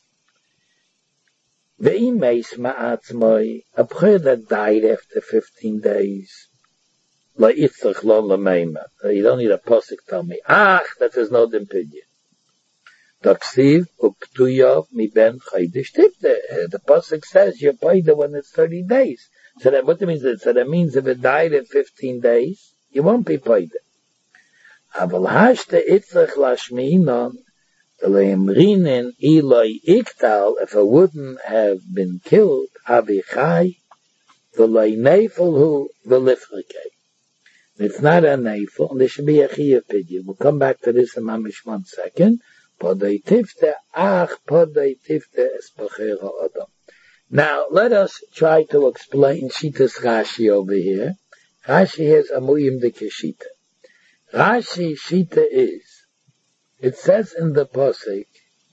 Ve'im meis ma'atzmoi, a b'chayer that died after fifteen days, La itzach lo l'meima. You don't need a posik tell me. Ach, that is no dimpidyon. Taksiv uptuyov mi ben chaydish tifte. The posik says you're paid when it's thirty days. So that what it means? So that means if it died in fifteen days, you won't be paid. Aval hashte itzach lashmiinon leimrinen iloi iktal. If it wouldn't have been killed, avichai v'loi nefel v'lifrikei. It's not a neifel, and there should be a chiyuv pidyon. We'll come back to this in mamish one second. Podai tifte, ach, podai tifte es b'chayer ha'adam. Now, let us try to explain Shitas Rashi over here. Rashi has amuyim de keshita. Rashi shita is, it says in the posik,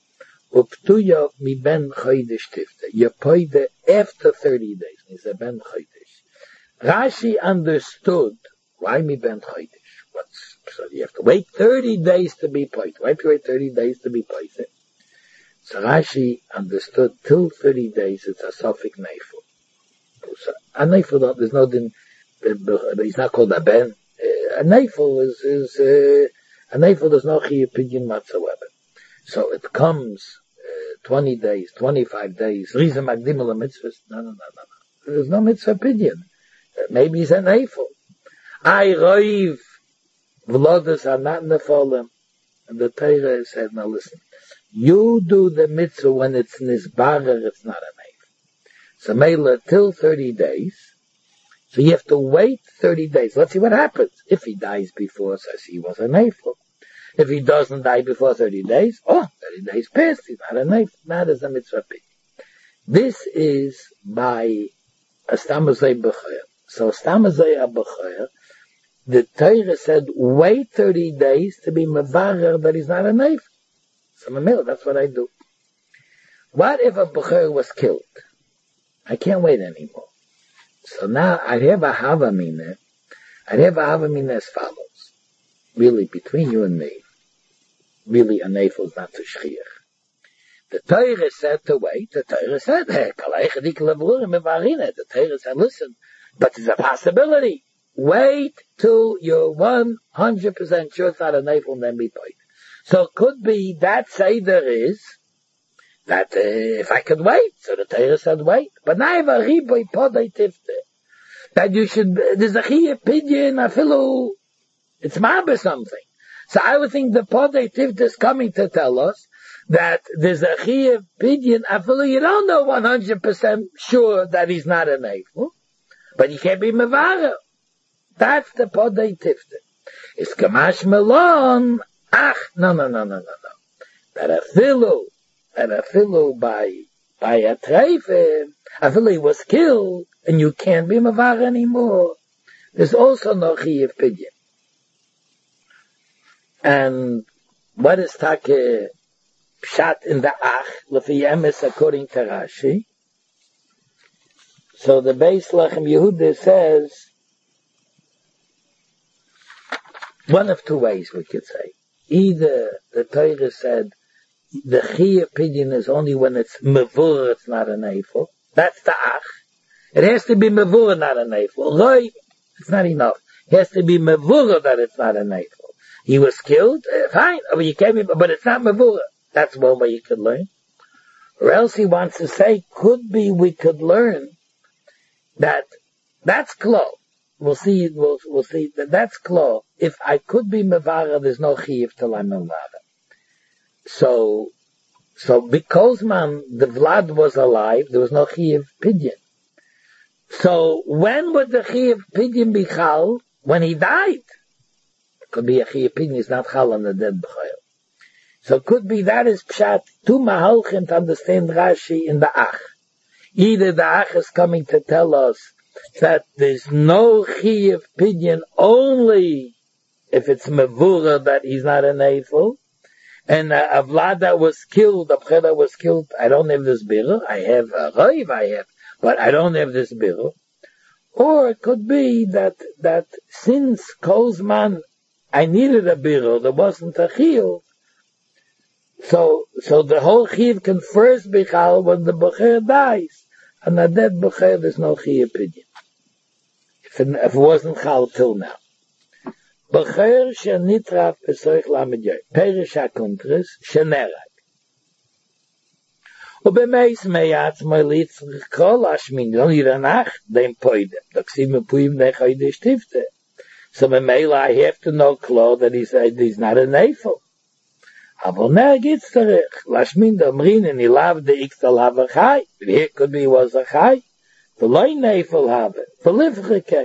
Uptuya mi ben chodesh tifte. You pay the after thirty days. Is a ben chodesh. Rashi understood why mi ben chodesh. What's so you have to wait thirty days to be paid. Why do you wait thirty days to be paid? So Rashi understood till thirty days it's a suffix neifel. So, a neifel, there's no din, he's not called a ben. A neifel is, is, uh, a neifel does no chiyuv pidyon whatsoever. So it comes, uh, twenty days, twenty-five days, reason magdim la mitzvahs. No, no, no, no, no. There's no mitzvah pidyon. Uh, maybe he's a neifel. I roiv, v'lodas are not nefolim. And the Torah said, now listen, you do the mitzvah when it's nisbarer, it's not a neifel. So Mela till thirty days. So you have to wait thirty days. Let's see what happens. If he dies before, says he was a neifel. If he doesn't die before thirty days, oh, thirty days passed, he's not a neifel, not as a mitzvah pig. This is by a stamazay b'choyer. So stamazay b'choyer, the Torah said, wait thirty days to be mevarer that he's not a neifel. So Mela, that's what I do. What if a b'choyer was killed? I can't wait anymore. So now I have a havamina. I have a havamina as follows. Really, between you and me, really a neifel is not to shchiach. The Torah said to wait. The Torah said, hey, the Torah said, listen, but there's a possibility. Wait till you're one hundred percent sure it's not a neifel and then be paid. So it could be that say there is, that uh, if I could wait, so the Torah said wait. But now I have a riboy podei tifte. That you should, there's a chiyuv pidyon, afilu, it's mabbe something. So I would think the podei tifte is coming to tell us that there's a chiyuv pidyon, afilu, you don't know one hundred percent sure that he's not a neifel, but you can't be mevarer. That's the podei tifte. It's kamash melon, ach, no, no, no, no, no, no. That afilu, and afilu by, by a treifim, afilu he was killed, and you can't be mevar anymore. There's also no chiyuv pidyon. And what is take pshat in the ach, lefi emes according to Rashi? So the Beis Lechem Yehuda says, one of two ways we could say. Either the Torah said, the chiyuv pidyon is only when it's mevur, it's not a neifel. That's the ach. It has to be mevur, not a neifel. Loi, it's not enough. It has to be mevur that it's not a neifel. He was killed, uh, fine, but you can't be, but it's not mevur. That's one way you could learn. Or else he wants to say, could be we could learn that that's klo. We'll see, we'll, we'll see that that's klo. If I could be mevara, there's no chiyuv till I'm mevara. So, so because man, the Vlad was alive, there was no chiyuv pidyon. So when would the chiyuv pidyon be chal? When he died. It could be a chiyuv pidyon, is not chal on the dead b'chayil. So it could be that is pshat, two mahalchim to understand Rashi in the ach. Either the ach is coming to tell us that there's no chiyuv pidyon only if it's mevura that he's not an neifel. And uh, a Vlad that was killed, a Bcher that was killed, I don't have this birr. I have a Raiv, I have, but I don't have this birr. Or it could be that, that since Kozman, I needed a birr, there wasn't a chiyuv. So, so the whole chiyuv can first be chal when the Bcher dies. And a dead Bcher, there's no chiyuv pidyon. If it, if it wasn't chal till now. B'cher shenitraf b'soich lamed yoy. Perish ha-kuntris shenerag. Ubemeis meyatz moilitz kol ashmin. Don't need a nacht, dem poidem. Doksim me puim de chodesh tifte. So memela, I have to know klar that he's, he's not a neifel. Aber ner gitz terech. Lashmin domrin and he loved the iktal have a chai. It could be he was a chai. V'loi neifel have it. V'livchekei.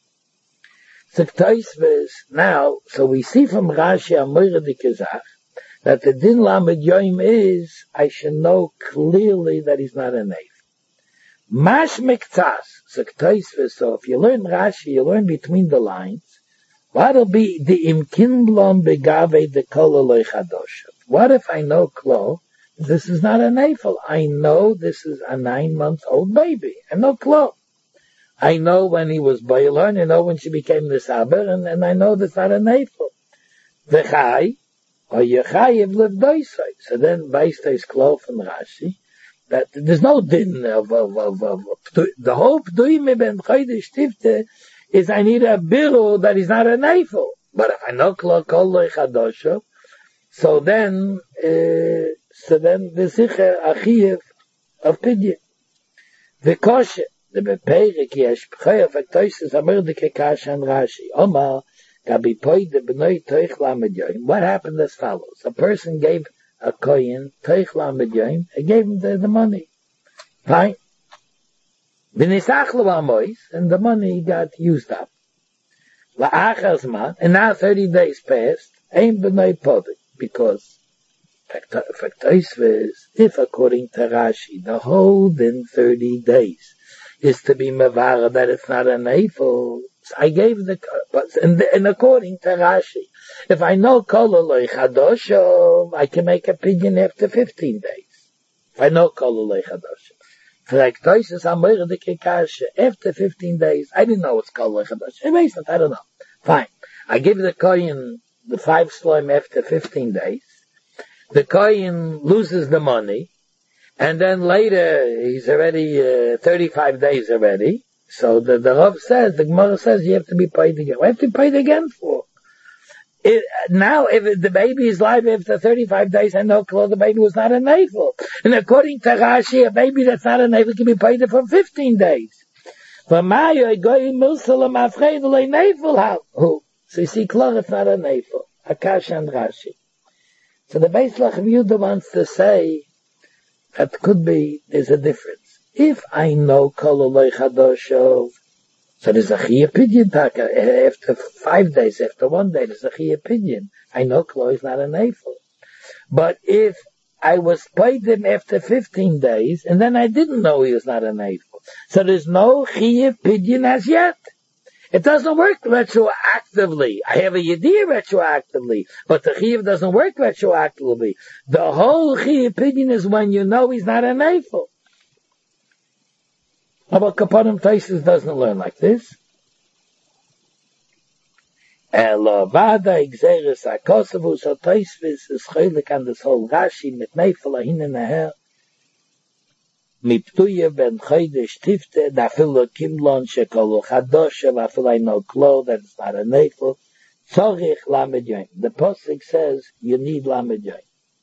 Now, so we see from Rashi Amoira de Kezach that the din lamed yoim is I should know clearly that he's not a neif. Mash mektas, so if you learn Rashi, you learn between the lines. What'll be the imkinblon begave de kol eloi chadosh? What if I know klo this is not a nafel. I know this is a nine-month-old baby. I know klo. I know when he was boiler, and I know when she became the saber, and, and I know that's not a nafel. V'chai, or yechayev levdoisai. So then, based on klo from Rashi, that there's no din of, of, of, of, of the whole p'duim ben chodesh tifte is I need a biru that is not a nafel. But if I know klo kol loy chadosho, so then, uh, so then the sicher achiev of pidyon. The kosher, the beperik yesh b'chayev aktoises amerdike kasha and Rashi. Omar, gabi poide b'noi toich lamed yoim. What happened as follows. A person gave a kohen toich lamed yoim, and gave him the, the money. Fine. V'nisachlu amois, and the money got used up. La'achar zman, and now thirty days passed, ein b'noi podik. Because, if according to Rashi, the whole in thirty days is to be mavara that it's not a nafel, I gave the, but, and, and according to Rashi, if I know kol loy chadosho, I can make a pidyon after fifteen days. If I know kol loy chadosho. After fifteen days, I didn't know it's kol loy chadosho. I don't know. Fine. I give the kohen the five slime after fifteen days, the kohen loses the money, and then later he's already uh, thirty-five days already. So the, the Rav says, the Gemara says, you have to be paid again. What have to be paid again for? It, now, if the baby is live after thirty-five days, I know the baby was not a nafel. And according to Rashi, a baby that's not a nafel can be paid for fifteen days. So you see, Klor is not a nafel. Akash and Rashi. So the Beis Lach Yehuda wants to say that could be, there's a difference. If I know Kol Oloi Chadosho, so there's a Chiyah Pidyon Taka. After five days, after one day, there's a Chiyah Pidyon. I know Klo is not a nafel. But if I was paid him after fifteen days, and then I didn't know he was not a nafel, so there's no Chiyah Pidyon as yet. It doesn't work retroactively. I have a yediyah retroactively, but the chiyuv doesn't work retroactively. The whole chiyuv opinion is when you know he's not a nafel. How about Kapanim Taisus doesn't learn like this? Elovada exeris akosavu so Taisvis is chaylik on this whole Rashi mit nafel ahin and aher. Miptuye ben chodesh tifte, da filo kimlon shekolo chadoshe, da filo I know klo, that it's not a nafel. Tzorich lamed yoim. The Pasuk says you need lamed yoim.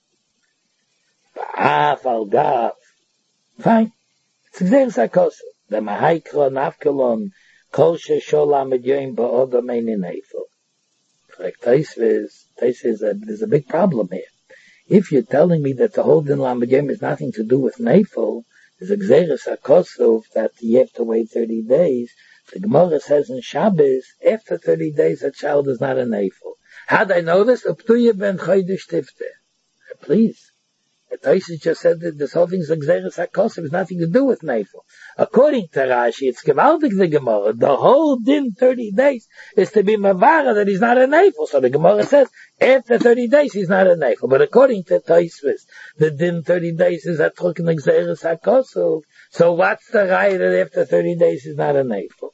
Ba'af al gav. Fine. It's exeris akosav. The mahaikro nafkelon kol sheshol lamed yoim ba'odo meini nafel. Like Taisvis, Taisvis, there's a big problem here. If you're telling me that the whole din lamed yoim has nothing to do with nafel, there's a gzeres hakosov that you have to wait thirty days. The Gemara says in Shabbos, after thirty days, a child is not a nafel. How do I know this? Uptuye ben chodesh tifte. Please. The Taisus just said that this whole thing is a gzeres hakosov. It's nothing to do with nafel. According to Rashi, it's gewaltig the Gemara. The whole din thirty days is to be mavara that he's not a nafel. So the Gemara says, after thirty days, he's not a nafel. But according to Taisus, the din thirty days is a trukin exeris hakosov. So what's the right that after thirty days he's not a nafel?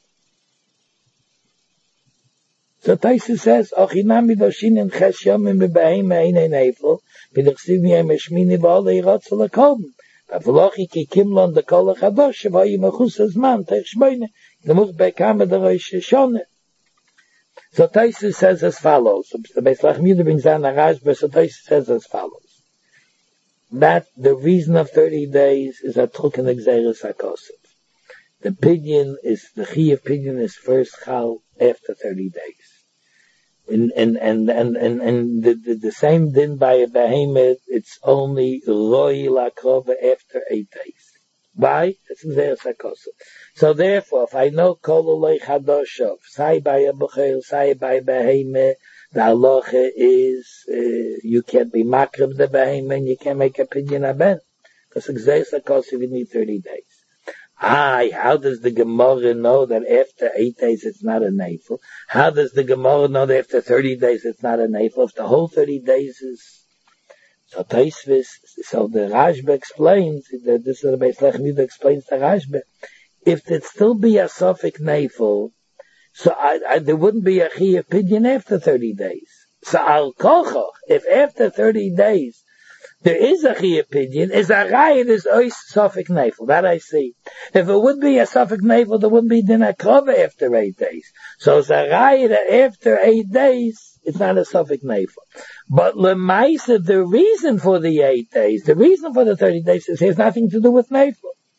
So Taisus says, Ochinami doshin in ches yomim bebeim me'inei nafel, v'dechsiv miyem eshmini v'olei rotzel akom. V'lochi ki kimlon de kol achadosh, v'oyi mechus azman, teich shmoyne, gemuch be'kame de roish shone. So Taisus says as follows. So the Beis Lach Yehuda brings down the Rashba, so Taisus says as follows. That the reason of thirty days is a trukin exeris hakosov. The pidyon is, the chiyuv pidyon is first chal after thirty days. And, and, and, and, and, and the, the, the same din by a behemoth, it's only roi lakrova after eight days. Why? It's exeris hakosov. So therefore, if I know kol oloi chadoshov, sai by a b'chel, sai by behemoth, the halacha is, uh, you can't be makrib the behemoth, and you can't make a pidyon aben. Because exeris hakosov, you need thirty days. Aye, how does the Gemara know that after eight days it's not a nafel? How does the Gemara know that after thirty days it's not a nafel? If the whole thirty days is... So Taisvis, so the Rashba explains, that this is the Beis Lechem explains the Rashba, if it still be a Sophic Neifel, so I, I, there wouldn't be a Chiyuv Pidyon after thirty days. So Al Kochoch, if after thirty days, there is a Chiyuv Pidyon, is a Raya, there's Ois Sophic Neifel. That I see. If it would be a Sophic Neifel, there wouldn't be Din HaKrova after eight days. So it's a Raya that after eight days, it's not a Sophic Neifel. But Lemaisa, the reason for the eight days, the reason for the thirty days, is, has nothing to do with Neifel.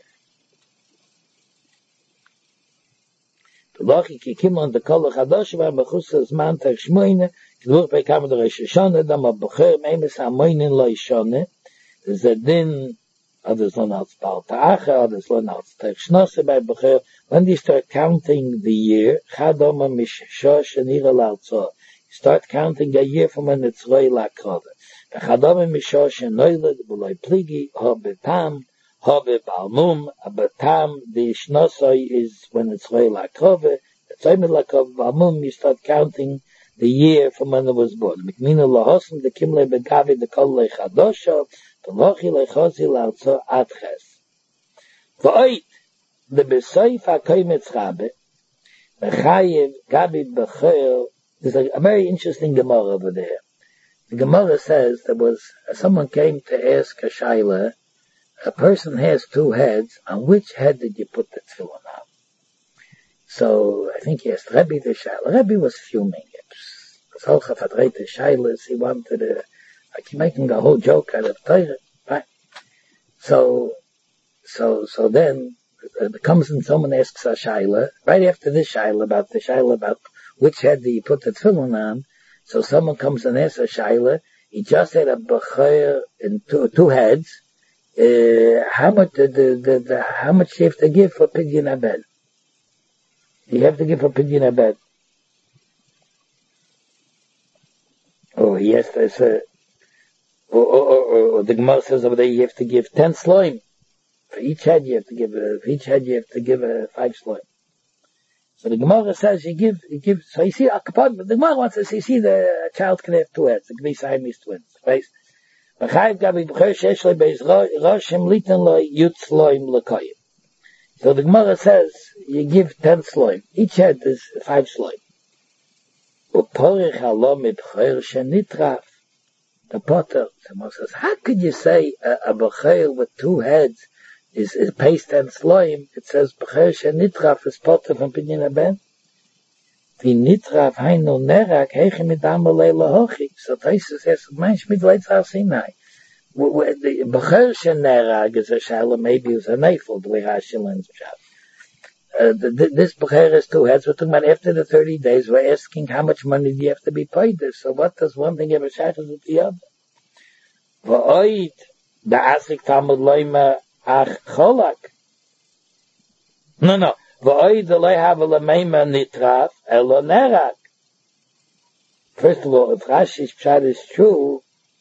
Lochi ki kimon de kol chadosh va bechus zman tag shmoine kdvur bei kam der shishon da ma bcher memes a moinen lo ishone ze din others learn out spal ta'ach, others learn out tag shnose by bcher. When you start counting the year chadoma mishosh nira lalzo, start counting a year from when it's roi lakrove chadoma mishosh noiled buloi pligi ho betam Habe Balmum, Abatam, the Shnosoi is when it's Rei Lakove, the Tzaymed Lakove, Balmum, you start counting the year from when it was born. Mikmina Lahosm, the Kimle Begavi, the Kol Lechadosho, the Lochi Lechosi Lautzo Adches. V'oit, the Besoif HaKoimetz Rabbe, the Chayev, Gabi Becher, there's a, a very interesting Gemara over there. The Gemara says there was, uh, someone came to ask a Shaila, a person has two heads, on which head did you put the tefillin on? So, I think he asked Rebbe the Shaila. Rebbe was fuming. Solche verdrehte Shailas, he wanted to, like, making a whole joke out of Torah, right? So, so, so then, uh, comes and someone asks a Shaila, right after this Shaila, about the Shaila about which head do you put the tefillin on, so someone comes and asks a Shaila, he just had a Becher in two, two heads, Uh, how much the, the, the, the how much you have to give for Pidyon Abed? You have to give for Pidyon Abed. Oh, yes, there's a, or, or, or, or the Gemara says over there you have to give ten sloim. For each head you have to give a, for each head you have to give a five sloim. So the Gemara says you give, you give, so you see, the Gemara wants to say, you see the child can have two heads, it can be Siamese twins, right? So the Gemara says you give ten sloim. Each head is five sloim. The potter, the Gemara says, how could you say a, a becher with two heads is, is pays ten sloim? It says becher shenitraf is potter from Pidyon Abed. The nitraf hainu nerak heiche mit amalei lahochi. So Taisus says, mensch mit leitzar Sinai. The becher shenerag is a shala, maybe it's a neifel, the way Rashi learns uh, this becher has two heads. We're talking about after the thirty days, we're asking how much money do you have to be paid this. So what does one thing have a shaykhs with the other? V'oid, the asik tamud loima ach cholak. No, no. V'oid the loy have a lemeima nitraf elo nerak. First of all, if Rashi's pshat is true,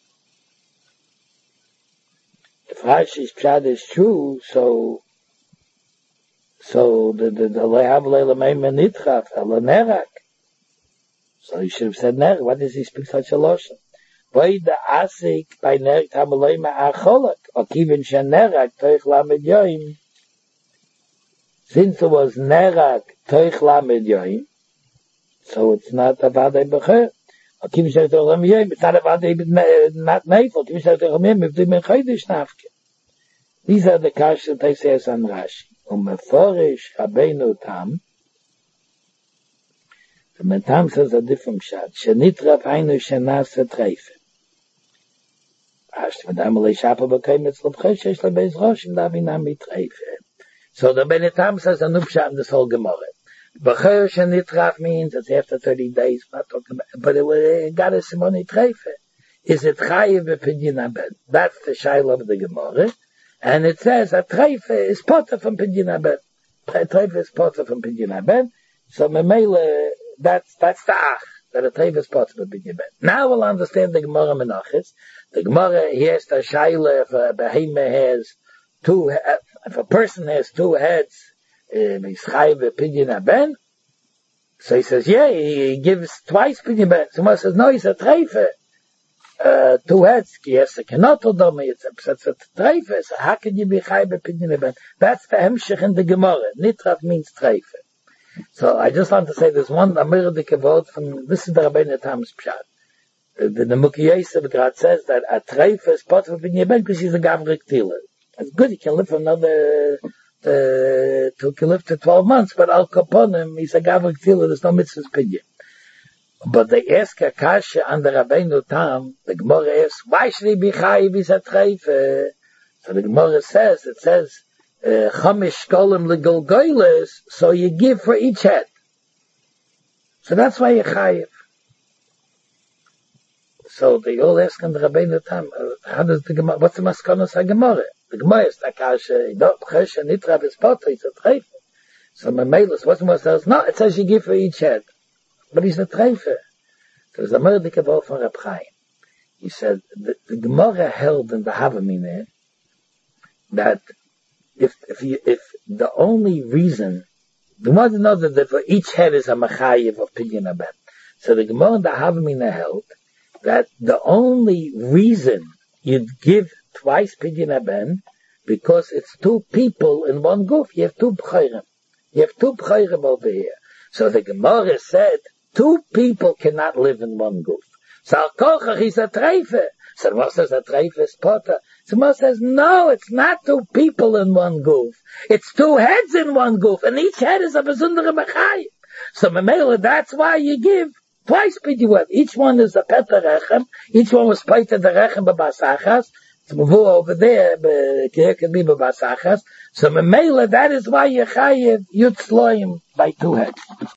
if Rashi's pshat is true, so, so the, the, the loy have a lemeima nitraf elo nerak. So you should have said nerak. Why does he speak such a lotion? V'oid the asik by nerak tamud loima ach cholak. Or kivin shen nerak toich lamed yoim. Since it was nerak toich lamed yoim, so it's not a vadei becher. Or kivin shen toich lamed yoim, it's not a vadei, not neifel. Kivin shen toich lamed yoim, if they men chodesh nafke. These are the kashas that they say on Rashi. Umeforish Rabbeinu Tam. The Metam says a different shot. Shenitraf hainu shenase treife. So the Benetam says a nupshat in this whole Gemara. Becher shenitraf means it's after thirty days. Not talking about, but it, it got a simoni treife. Is it chayiv b'pidyon abed? That's the shaila of the Gemara, and it says a treife is potter from pidyon abed. Treife is potter from pidyon abed. So memele, that's that's the ach that a treife is potter from pidyon abed. Now we'll understand the Gemara menachis. The Gemara, he has the shaila, if a behemah has two, if a person has two heads, he's chayiv pidyon abed. So he says, yeah, he gives twice pidyon abed. Someone says, no, he's a treife. uh, two heads. Yes, I cannot do me. It's a treife. So how can you be chai bepidyon ben? That's the hemshich in the Gemara. Nitraf means treife. So I just want to say there's one Amirdik word from, this is the Rabbeinu Tam's Pshat. The Nemuki Yosef Grad says that a treife is part of B'nai Ben because she's a Gavrik Tila. It's good, he can live for another, uh, to, can live to twelve months, but Al Kaponim, he's a Gavrik Tila, there's no mitzvah's Pidyon. But they ask a kasha on the Rabbeinu Tam, the Gemara asks, why should he be chayiv is a treife? So the Gemara says, it says, chamish shkolim legolgoyles, so you give for each head. So that's why you're chayiv. So they all ask on the Rabbeinu Tam, how does the Gemara, what's the maskonos ha-Gemara? The Gemara is the kasha, no, chesha nitrav is potter, it's a treife. So Memelis, what's the Gemara says? No, it says you give for each head. But he's a treife. So there's a murdike ball from Reb Chaim. He said, the, the Gemara held in the Havamine that if, if you, if the only reason, the Gemara knows that for each head is a machayev of pidyon haben. So the Gemara in the Havamine held that the only reason you'd give twice pidyon haben because it's two people in one goof. You have two b'chayrim. You have two b'chayrim over here. So the Gemara said, two people cannot live in one goof. So Al-Kochach is a treife. So the Gemara says a treife is potter. So the Gemara says, no, it's not two people in one goof. It's two heads in one goof, and each head is a besundere mechayim. So Memela, that's why you give twice pidyon. Each one is a peter rechem. Each one was peter the rechem b'basachas. It's Mavu over there, but can be b'basachas. So Memela, that is why you chayiv yud sloim by two heads.